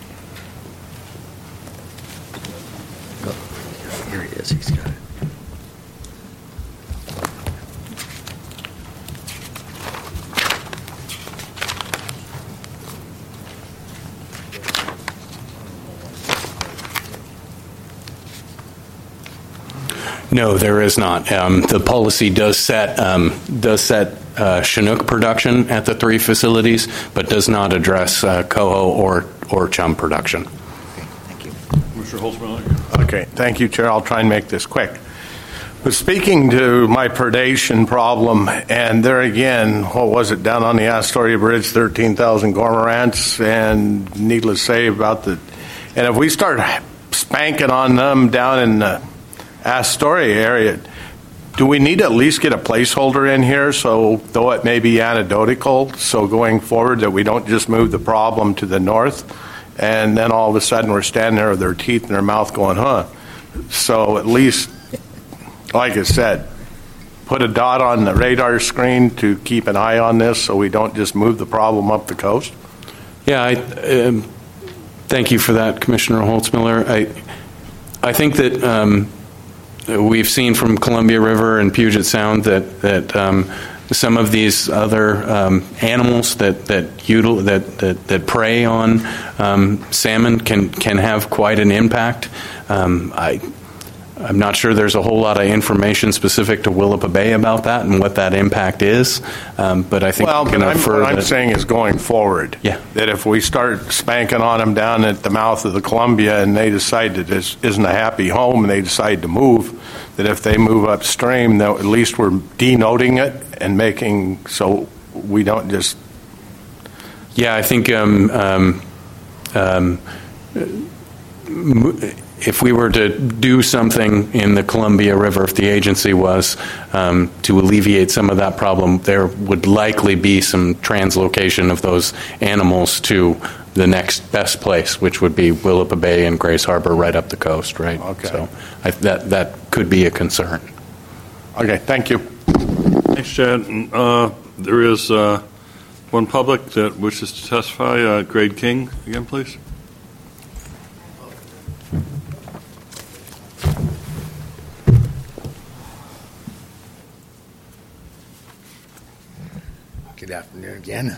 Oh, here it is. He's got it. No, there is not. The policy does set Chinook production at the 3 facilities, but does not address coho or chum production. Thank you. Mr. Holtzman. Okay, thank you, Chair. I'll try and make this quick. But speaking to my predation problem, and there again, what was it, down on the Astoria Bridge, 13,000 cormorants, and needless to say and if we start spanking on them down in the Astoria area, do we need to at least get a placeholder in here, so though it may be anecdotal, so going forward that we don't just move the problem to the north, and then all of a sudden we're standing there with their teeth in their mouth going, huh? So at least, like I said, put a dot on the radar screen to keep an eye on this so we don't just move the problem up the coast? Yeah, thank you for that, Commissioner Holtzmiller. I think that we've seen from Columbia River and Puget Sound that some of these other animals that prey on salmon can have quite an impact. I'm not sure there's a whole lot of information specific to Willapa Bay about that and what that impact is, but I think we can infer what I'm saying is going forward. Yeah. That if we start spanking on them down at the mouth of the Columbia and they decide that this isn't a happy home and they decide to move, that if they move upstream, that at least we're denoting it and making so we don't just. Yeah, I think if we were to do something in the Columbia River, if the agency was to alleviate some of that problem, there would likely be some translocation of those animals to the next best place, which would be Willapa Bay and Grace Harbor right up the coast, right? Okay. So that could be a concern. Okay, thank you. Thanks, Chad. There is one public that wishes to testify. Grade King, again, please. Good afternoon again.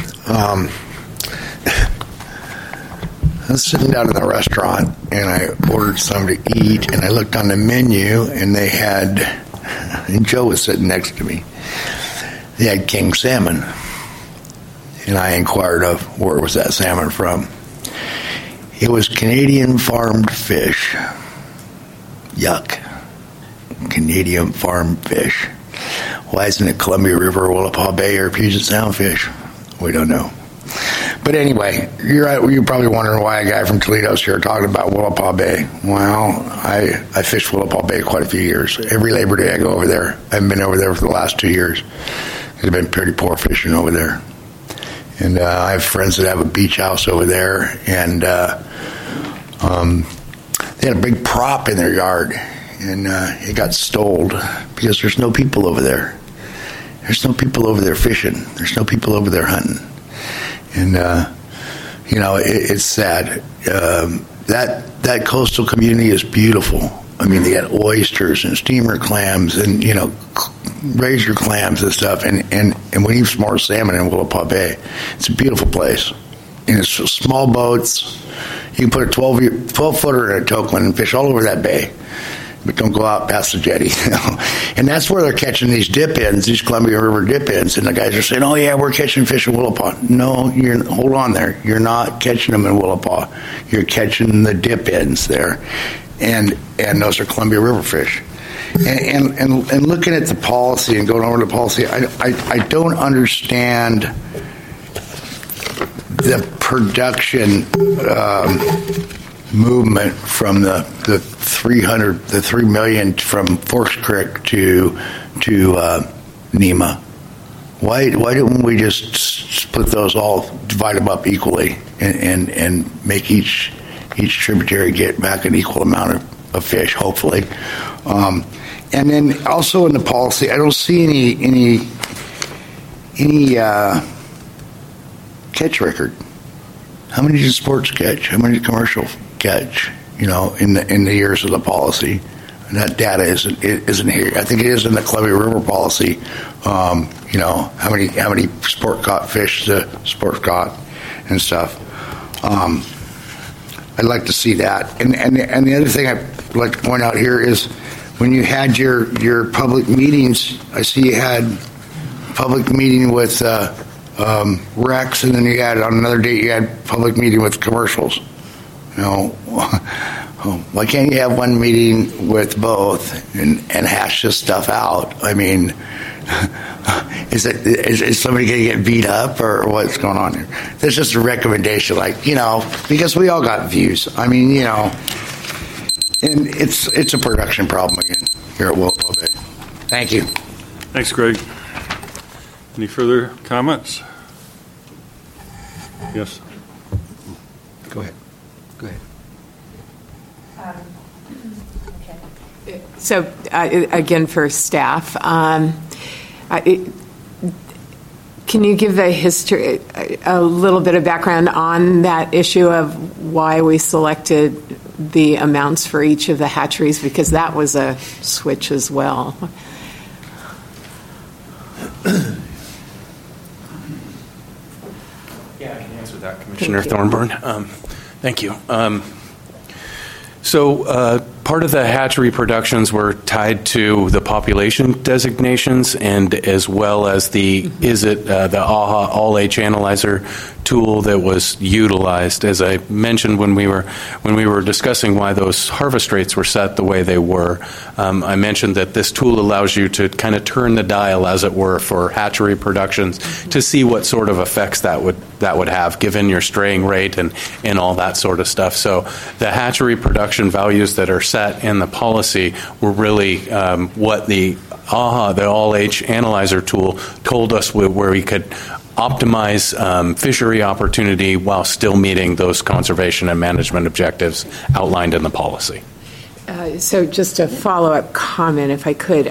I was sitting down in the restaurant and I ordered something to eat and I looked on the menu and they had, and Joe was sitting next to me, they had king salmon. And I inquired of where was that salmon from. It was Canadian farmed fish. Yuck. Canadian farmed fish. Why isn't it Columbia River, Willapa Bay, or Puget Sound fish? We don't know. But anyway, you're probably wondering why a guy from Toledo's here talking about Willapa Bay. Well, I fished Willapa Bay quite a few years. Every Labor Day I go over there. I haven't been over there for the last 2 years. It's been pretty poor fishing over there. And I have friends that have a beach house over there, and they had a big prop in their yard, and it got stoled because there's no people over there. There's no people over there fishing. There's no people over there hunting. And, it's sad. That coastal community is beautiful. I mean, they got oysters and steamer clams and, razor clams and stuff. And we eat some more salmon in Willapa Bay. It's a beautiful place. And it's small boats. You can put a 12-footer in a tokeland and fish all over that bay. But don't go out past the jetty. And that's where they're catching these dip-ins, these Columbia River dip-ins. And the guys are saying, oh, yeah, we're catching fish in Willapa. No, hold on there. You're not catching them in Willapa. You're catching the dip-ins there. And those are Columbia River fish. And looking at the policy and going over the policy, I don't understand the production movement from the 3 million from Forks Creek to Nema. Why didn't we just split those all, divide them up equally, and make each tributary get back an equal amount of fish, hopefully. And then also in the policy, I don't see any catch record. How many did sports catch? How many did commercial catch? In the years of the policy, and that data isn't here. I think it is in the Columbia River policy. How many sport caught fish the sport caught and stuff. I'd like to see that. And the other thing I'd like to point out here is when you had your public meetings, I see you had a public meeting with Rex, and then you had on another date you had public meeting with commercials. Why can't you have one meeting with both and hash this stuff out? I mean, is somebody going to get beat up or what's going on here? That's just a recommendation, because we all got views. I mean, and it's a production problem again here at Willapa Bay. Thank you. Thanks, Greg. Any further comments? Yes. Go ahead. So, again, for staff, can you give the history, a little bit of background on that issue of why we selected the amounts for each of the hatcheries? Because that was a switch as well. Yeah, I can answer that, Commissioner Thornburn. Thank you. So part of the hatchery productions were tied to the population designations, and as well as the AHA All-H Analyzer tool that was utilized. As I mentioned when we were discussing why those harvest rates were set the way they were, I mentioned that this tool allows you to kind of turn the dial, as it were, for hatchery productions to see what sort of effects that would have, given your straying rate and all that sort of stuff. So the hatchery production values that are set in the policy were really what the AHA, the All-H Analyzer tool, told us where we could optimize fishery opportunity while still meeting those conservation and management objectives outlined in the policy. So just a follow-up comment, if I could.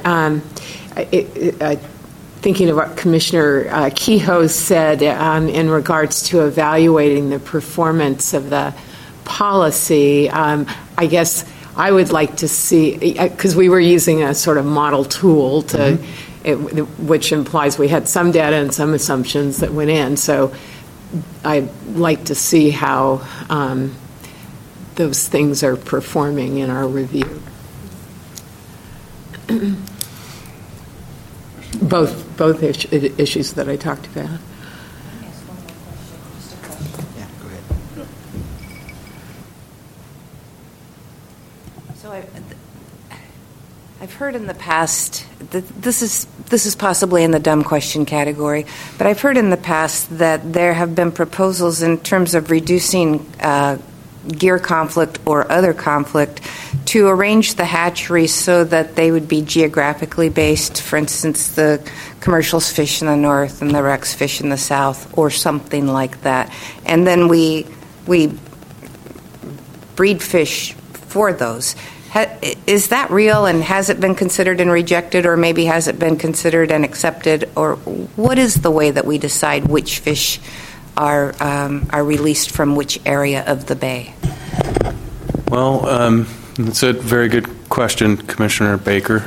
Thinking of what Commissioner Kehoe said in regards to evaluating the performance of the policy, I guess I would like to see, because we were using a sort of model tool to, which implies we had some data and some assumptions that went in. So I'd like to see how those things are performing in our review. Both issues that I talked about. Yeah, go ahead. So I've heard in the past that this is possibly in the dumb question category, but I've heard in the past that there have been proposals in terms of reducing gear conflict or other conflict to arrange the hatcheries so that they would be geographically based. For instance, the commercials fish in the north and the Rex fish in the south, or something like that. And then we breed fish for those. Is that real, and has it been considered and rejected, or maybe has it been considered and accepted, or what is the way that we decide which fish are released from which area of the bay? Well, that's a very good question, Commissioner Baker.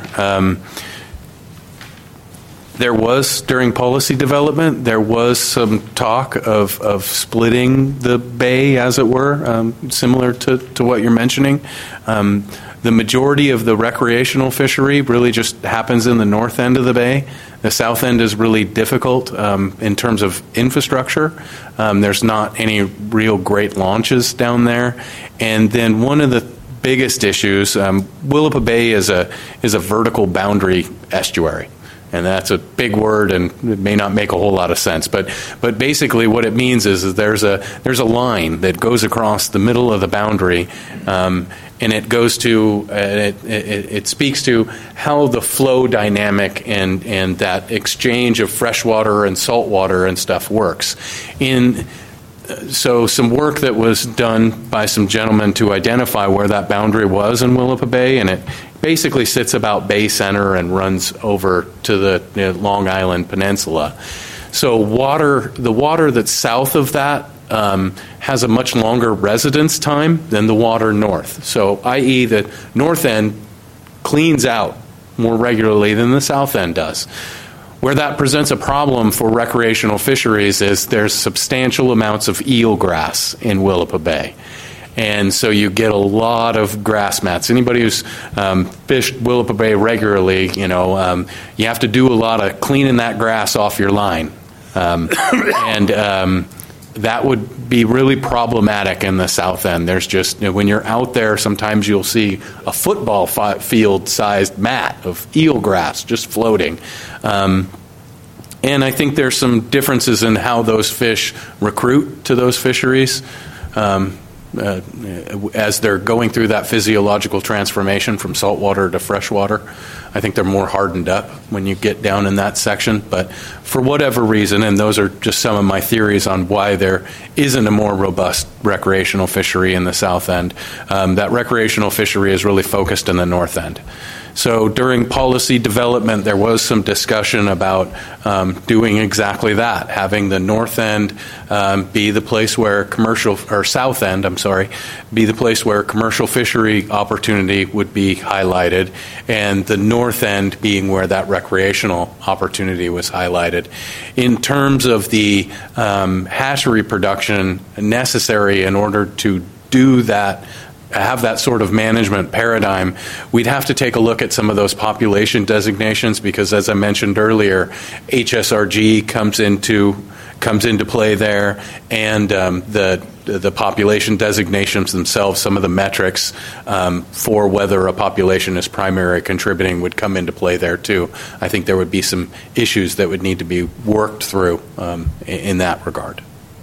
There was, during policy development, there was some talk of splitting the bay, as it were, similar to what you're mentioning. The majority of the recreational fishery really just happens in the north end of the bay. The south end is really difficult in terms of infrastructure. There's not any real great launches down there. And then one of the biggest issues, Willapa Bay is a vertical boundary estuary. And that's a big word, and it may not make a whole lot of sense. But basically, what it means is there's a line that goes across the middle of the boundary, and it goes to it speaks to how the flow dynamic and that exchange of freshwater and saltwater and stuff works. So some work that was done by some gentlemen to identify where that boundary was in Willapa Bay, and it basically sits about bay center and runs over to the Long Island Peninsula. So the water that's south of that has a much longer residence time than the water north. So, i.e., the north end cleans out more regularly than the south end does. Where that presents a problem for recreational fisheries is there's substantial amounts of eelgrass in Willapa Bay. And so you get a lot of grass mats. Anybody who's fished Willapa Bay regularly, you have to do a lot of cleaning that grass off your line. That would be really problematic in the south end. There's just, when you're out there, sometimes you'll see a football field-sized mat of eelgrass just floating. And I think there's some differences in how those fish recruit to those fisheries. As they're going through that physiological transformation from saltwater to freshwater. I think they're more hardened up when you get down in that section. But for whatever reason, and those are just some of my theories on why there isn't a more robust recreational fishery in the south end, that recreational fishery is really focused in the north end. So during policy development, there was some discussion about doing exactly that, having the north end be the place where south end, be the place where commercial fishery opportunity would be highlighted, and the north end being where that recreational opportunity was highlighted. In terms of the hatchery production necessary in order to do that, have that sort of management paradigm, we'd have to take a look at some of those population designations, because as I mentioned earlier, HSRG comes into play there, and the population designations themselves, some of the metrics for whether a population is primary contributing would come into play there too. I think there would be some issues that would need to be worked through in that regard.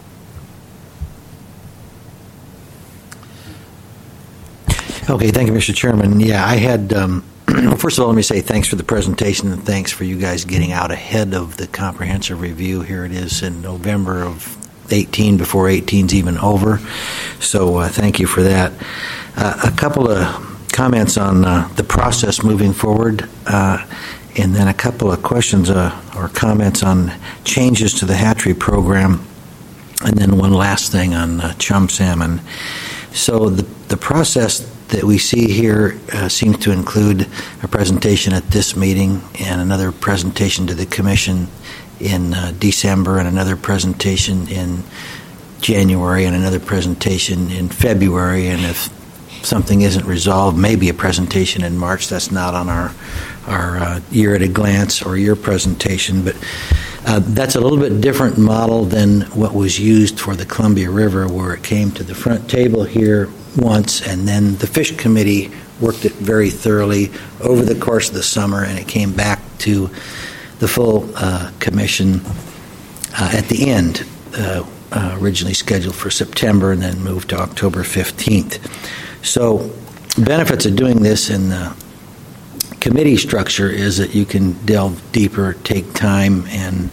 Okay, thank you, Mr. Chairman. Yeah, I had, well, first of all, let me say thanks for the presentation and thanks for you guys getting out ahead of the comprehensive review. Here it is in November of 18 before 18's even over. So thank you for that. A couple of comments on the process moving forward, and then a couple of questions or comments on changes to the hatchery program, and then one last thing on chum salmon. So the process that we see here seems to include a presentation at this meeting and another presentation to the Commission in December, and another presentation in January, and another presentation in February, and if something isn't resolved, maybe a presentation in March. That's not on our year at a glance or year presentation, but that's a little bit different model than what was used for the Columbia River, where it came to the front table here once, and then the Fish Committee worked it very thoroughly over the course of the summer, and it came back to the full Commission at the end, originally scheduled for September and then moved to October 15th. So benefits of doing this in the committee structure is that you can delve deeper, take time, and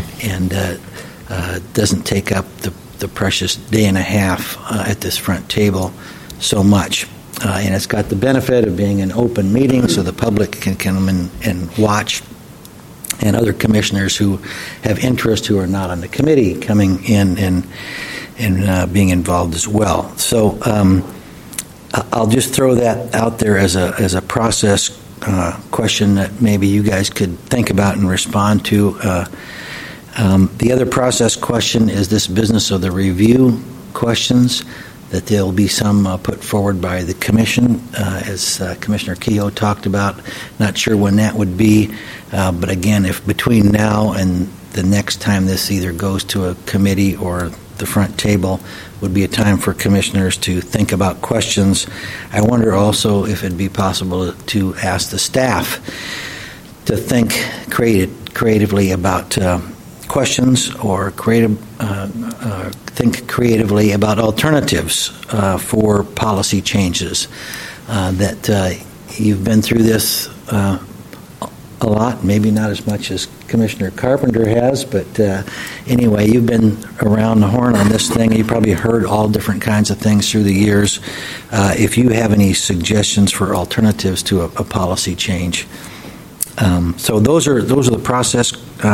doesn't take up the precious day and a half at this front table so much. And it's got the benefit of being an open meeting, so the public can come in and watch, and other commissioners who have interest who are not on the committee coming in and being involved as well. So I'll just throw that out there as a process question that maybe you guys could think about and respond to. The other process question is this business of the review questions, that there will be some put forward by the Commission, as Commissioner Kehoe talked about. Not sure when that would be, but again, if between now and the next time this either goes to a committee or the front table, would be a time for commissioners to think about questions. I wonder also if it'd be possible to ask the staff to think creatively about questions, or think creatively about alternatives for policy changes. That you've been through this a lot, maybe not as much as Commissioner Carpenter has, but anyway, you've been around the horn on this thing. You probably heard all different kinds of things through the years. If you have any suggestions for alternatives to a policy change. So those are the process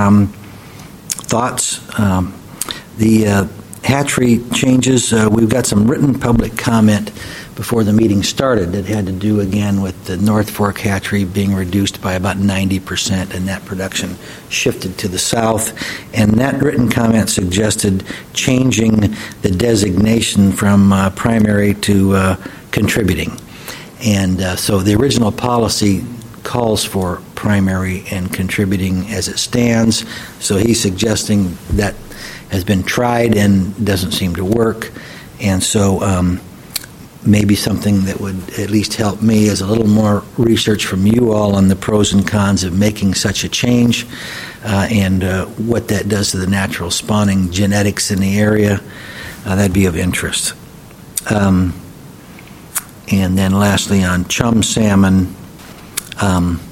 thoughts. The hatchery changes, we've got some written public comment before the meeting started that had to do again with the North Fork hatchery being reduced by about 90%, and that production shifted to the south. And that written comment suggested changing the designation from primary to contributing. And so the original policy calls for primary and contributing as it stands. So he's suggesting that has been tried and doesn't seem to work. And so maybe something that would at least help me is a little more research from you all on the pros and cons of making such a change, and what that does to the natural spawning genetics in the area. That'd be of interest. And then lastly, on chum salmon,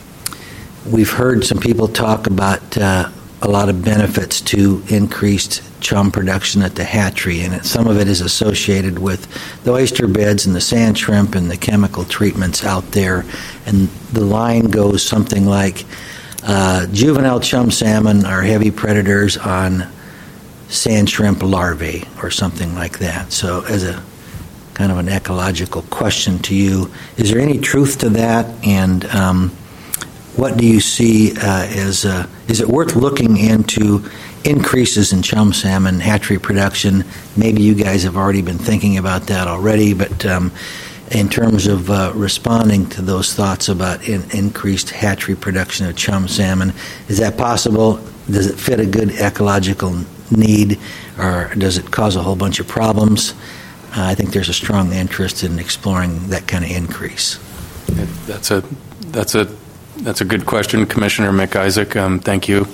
we've heard some people talk about a lot of benefits to increased chum production at the hatchery, and some of it is associated with the oyster beds and the sand shrimp and the chemical treatments out there. And the line goes something like, juvenile chum salmon are heavy predators on sand shrimp larvae, or something like that. So as a kind of an ecological question to you, is there any truth to that? And what do you see is it worth looking into increases in chum salmon hatchery production? Maybe you guys have already been thinking about that already, but in terms of responding to those thoughts about increased hatchery production of chum salmon, is that possible? Does it fit a good ecological need, or does it cause a whole bunch of problems? I think there's a strong interest in exploring that kind of increase. That's a good question, Commissioner McIsaac. Thank you.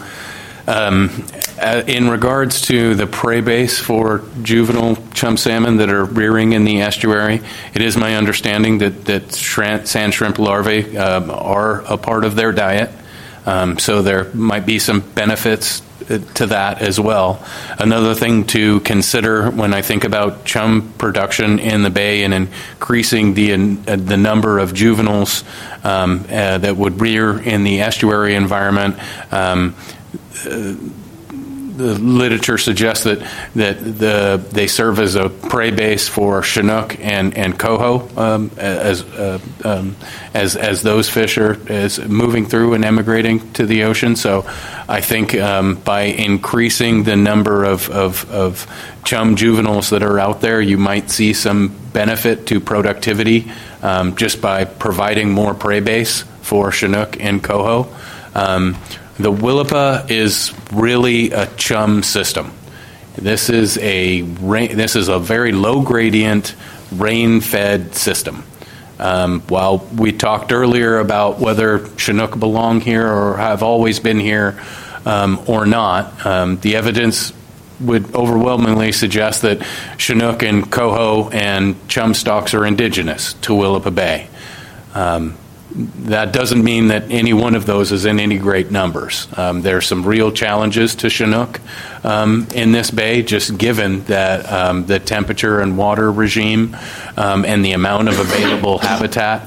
In regards to the prey base for juvenile chum salmon that are rearing in the estuary, it is my understanding that sand shrimp larvae are a part of their diet. So there might be some benefits to that as well. Another thing to consider when I think about chum production in the bay and increasing the number of juveniles that would rear in the estuary environment, the literature suggests that they serve as a prey base for Chinook and coho as those fish are moving through and emigrating to the ocean. So I think by increasing the number of chum juveniles that are out there, you might see some benefit to productivity just by providing more prey base for Chinook and coho. The Willapa is really a chum system. This is a very low gradient, rain-fed system. While we talked earlier about whether Chinook belong here or have always been here or not, the evidence would overwhelmingly suggest that Chinook and coho and chum stocks are indigenous to Willapa Bay. That doesn't mean that any one of those is in any great numbers. There are some real challenges to Chinook in this bay, just given that the temperature and water regime and the amount of available habitat.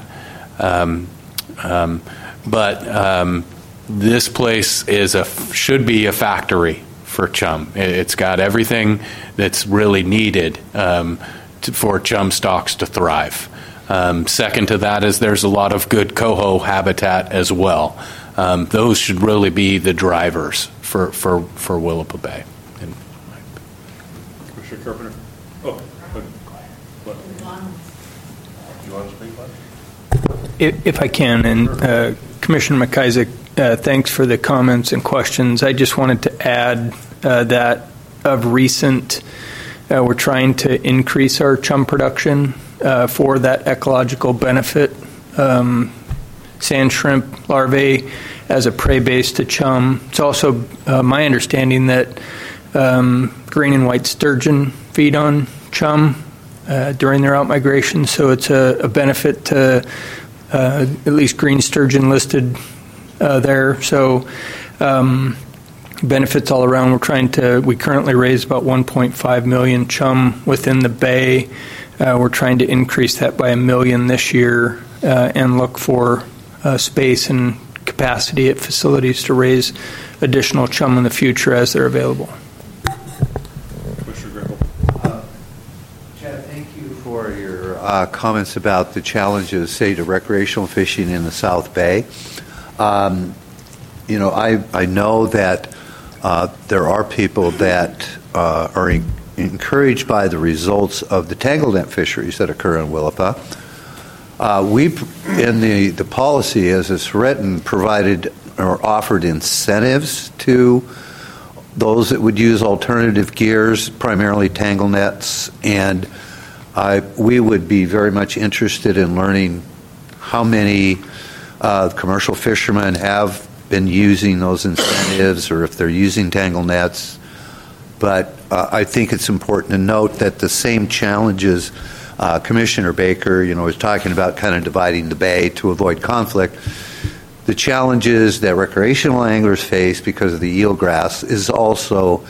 But this place should be a factory for chum. It's got everything that's really needed for chum stocks to thrive. Second to that is there's a lot of good coho habitat as well. Those should really be the drivers for Willapa Bay. Commissioner Carpenter? Oh, what? You want to speak? If I can, and Commissioner McIsaac, thanks for the comments and questions. I just wanted to add that of recent, we're trying to increase our chum production for that ecological benefit. Sand shrimp larvae as a prey base to chum. It's also my understanding that green and white sturgeon feed on chum during their outmigration, so it's a benefit to at least green sturgeon listed there. So benefits all around. We currently raise about 1.5 million chum within the bay. We're trying to increase that by 1 million this year and look for space and capacity at facilities to raise additional chum in the future as they're available. Chad, thank you for your comments about the challenges, say, to recreational fishing in the South Bay. I know that there are people that are encouraged by the results of the tangle net fisheries that occur in Willapa. We've, in the policy as it's written, provided or offered incentives to those that would use alternative gears, primarily tangle nets, and we would be very much interested in learning how many commercial fishermen have been using those incentives or if they're using tangle nets. But I think it's important to note that the same challenges Commissioner Baker, was talking about kind of dividing the bay to avoid conflict. The challenges that recreational anglers face because of the eelgrass is also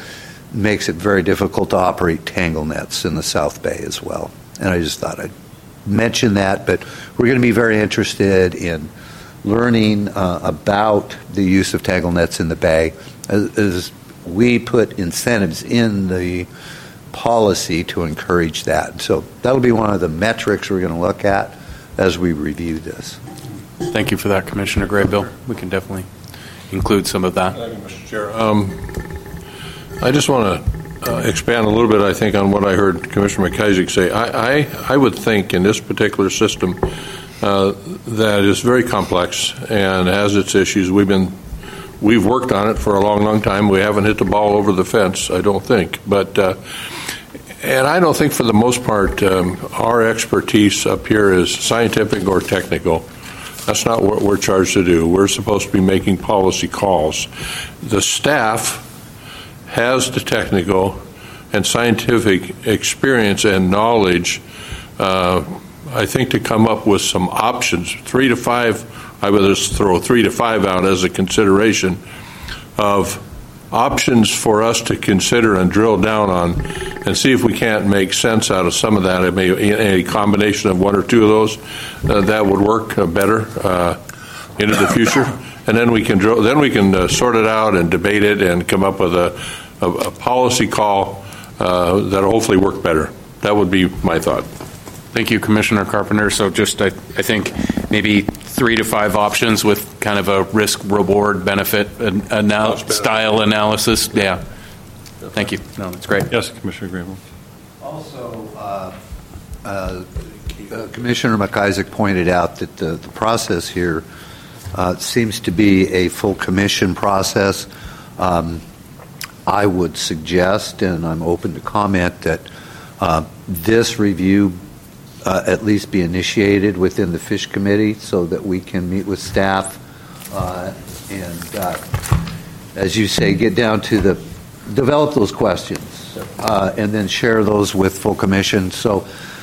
makes it very difficult to operate tangle nets in the South Bay as well. And I just thought I'd mention that, but we're going to be very interested in learning about the use of tangle nets in the Bay as we put incentives in the policy to encourage that. So that'll be one of the metrics we're going to look at as we review this. Thank you for that, Commissioner Graybill. We can definitely include some of that. Thank you, Mr. Chair. I just want to expand a little bit, I think, on what I heard Commissioner McIsaac say. I would think in this particular system that is very complex and has its issues. We've worked on it for a long, long time. We haven't hit the ball over the fence, I don't think. But and I don't think for the most part our expertise up here is scientific or technical. That's not what we're charged to do. We're supposed to be making policy calls. The staff has the technical and scientific experience and knowledge, I think, to come up with some options. 3 to 5, I would just throw 3 to 5 out as a consideration of options for us to consider and drill down on and see if we can't make sense out of some of that. It may a combination of 1 or 2 of those that would work better into the future, and then we can sort it out and debate it and come up with a policy call that'll hopefully work better. That would be my thought. Thank you, Commissioner Carpenter. So just I think maybe 3 to 5 options with kind of a risk-reward benefit style analysis. Yeah. Thank you. No, that's great. Yes, Commissioner Graybill. Also, Commissioner McIsaac pointed out that the process here seems to be a full commission process. I would suggest, and I'm open to comment, that this review at least be initiated within the Fish Committee so that we can meet with staff and, as you say, get down to develop those questions and then share those with full commission. So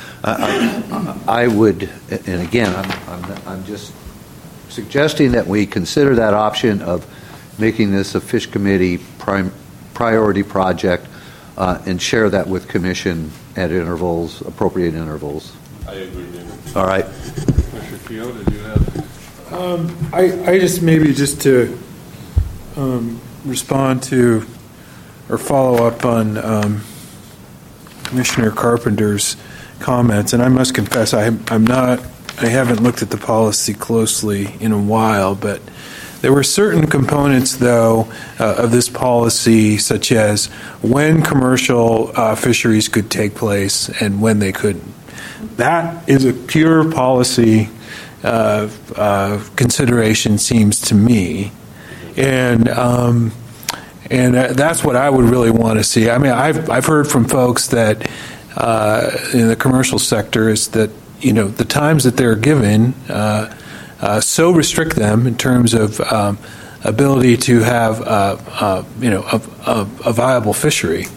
I would, and again, I'm just suggesting that we consider that option of making this a Fish Committee priority project and share that with commission at intervals, appropriate intervals. I agree, David. All right. Commissioner Keogh, did you have? I just to respond to or follow up on Commissioner Carpenter's comments, and I must confess I haven't looked at the policy closely in a while, but there were certain components, though, of this policy, such as when commercial fisheries could take place and when they couldn't. That is a pure policy consideration, seems to me, and that's what I would really want to see. I mean, I've heard from folks that in the commercial sector is that the times that they're given so restrict them in terms of ability to have a viable fishery.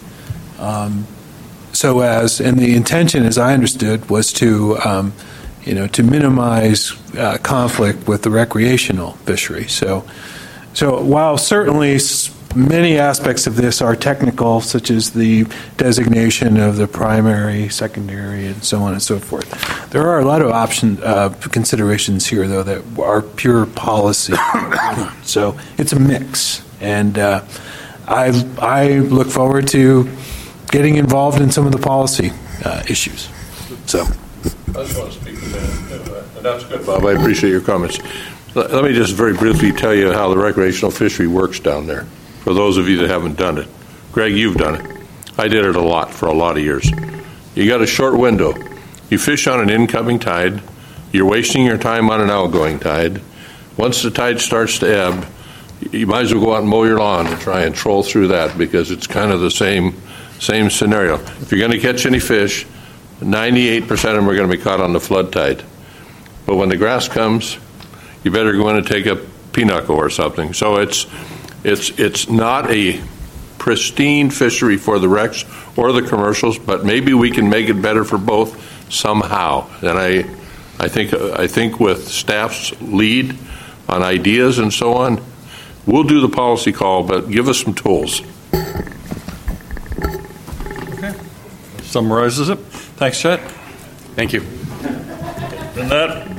So and the intention, as I understood, was to minimize conflict with the recreational fishery. So while certainly many aspects of this are technical, such as the designation of the primary, secondary, and so on and so forth, there are a lot of considerations here, though, that are pure policy. So it's a mix, and I look forward to getting involved in some of the policy issues. So I just want to speak to that, and that's good, Bob. I appreciate your comments. Let me just very briefly tell you how the recreational fishery works down there, for those of you that haven't done it. Greg, you've done it. I did it a lot for a lot of years. You got a short window. You fish on an incoming tide. You're wasting your time on an outgoing tide. Once the tide starts to ebb, you might as well go out and mow your lawn and try and troll through that, because it's kind of the same scenario. If you're going to catch any fish, 98% of them are going to be caught on the flood tide. But when the grass comes, you better go in and take a pinochle or something. So it's not a pristine fishery for the wrecks or the commercials, but maybe we can make it better for both somehow. And I think with staff's lead on ideas and so on, we'll do the policy call, but give us some tools. summarizes it. Thanks, Chet. Thank you. And that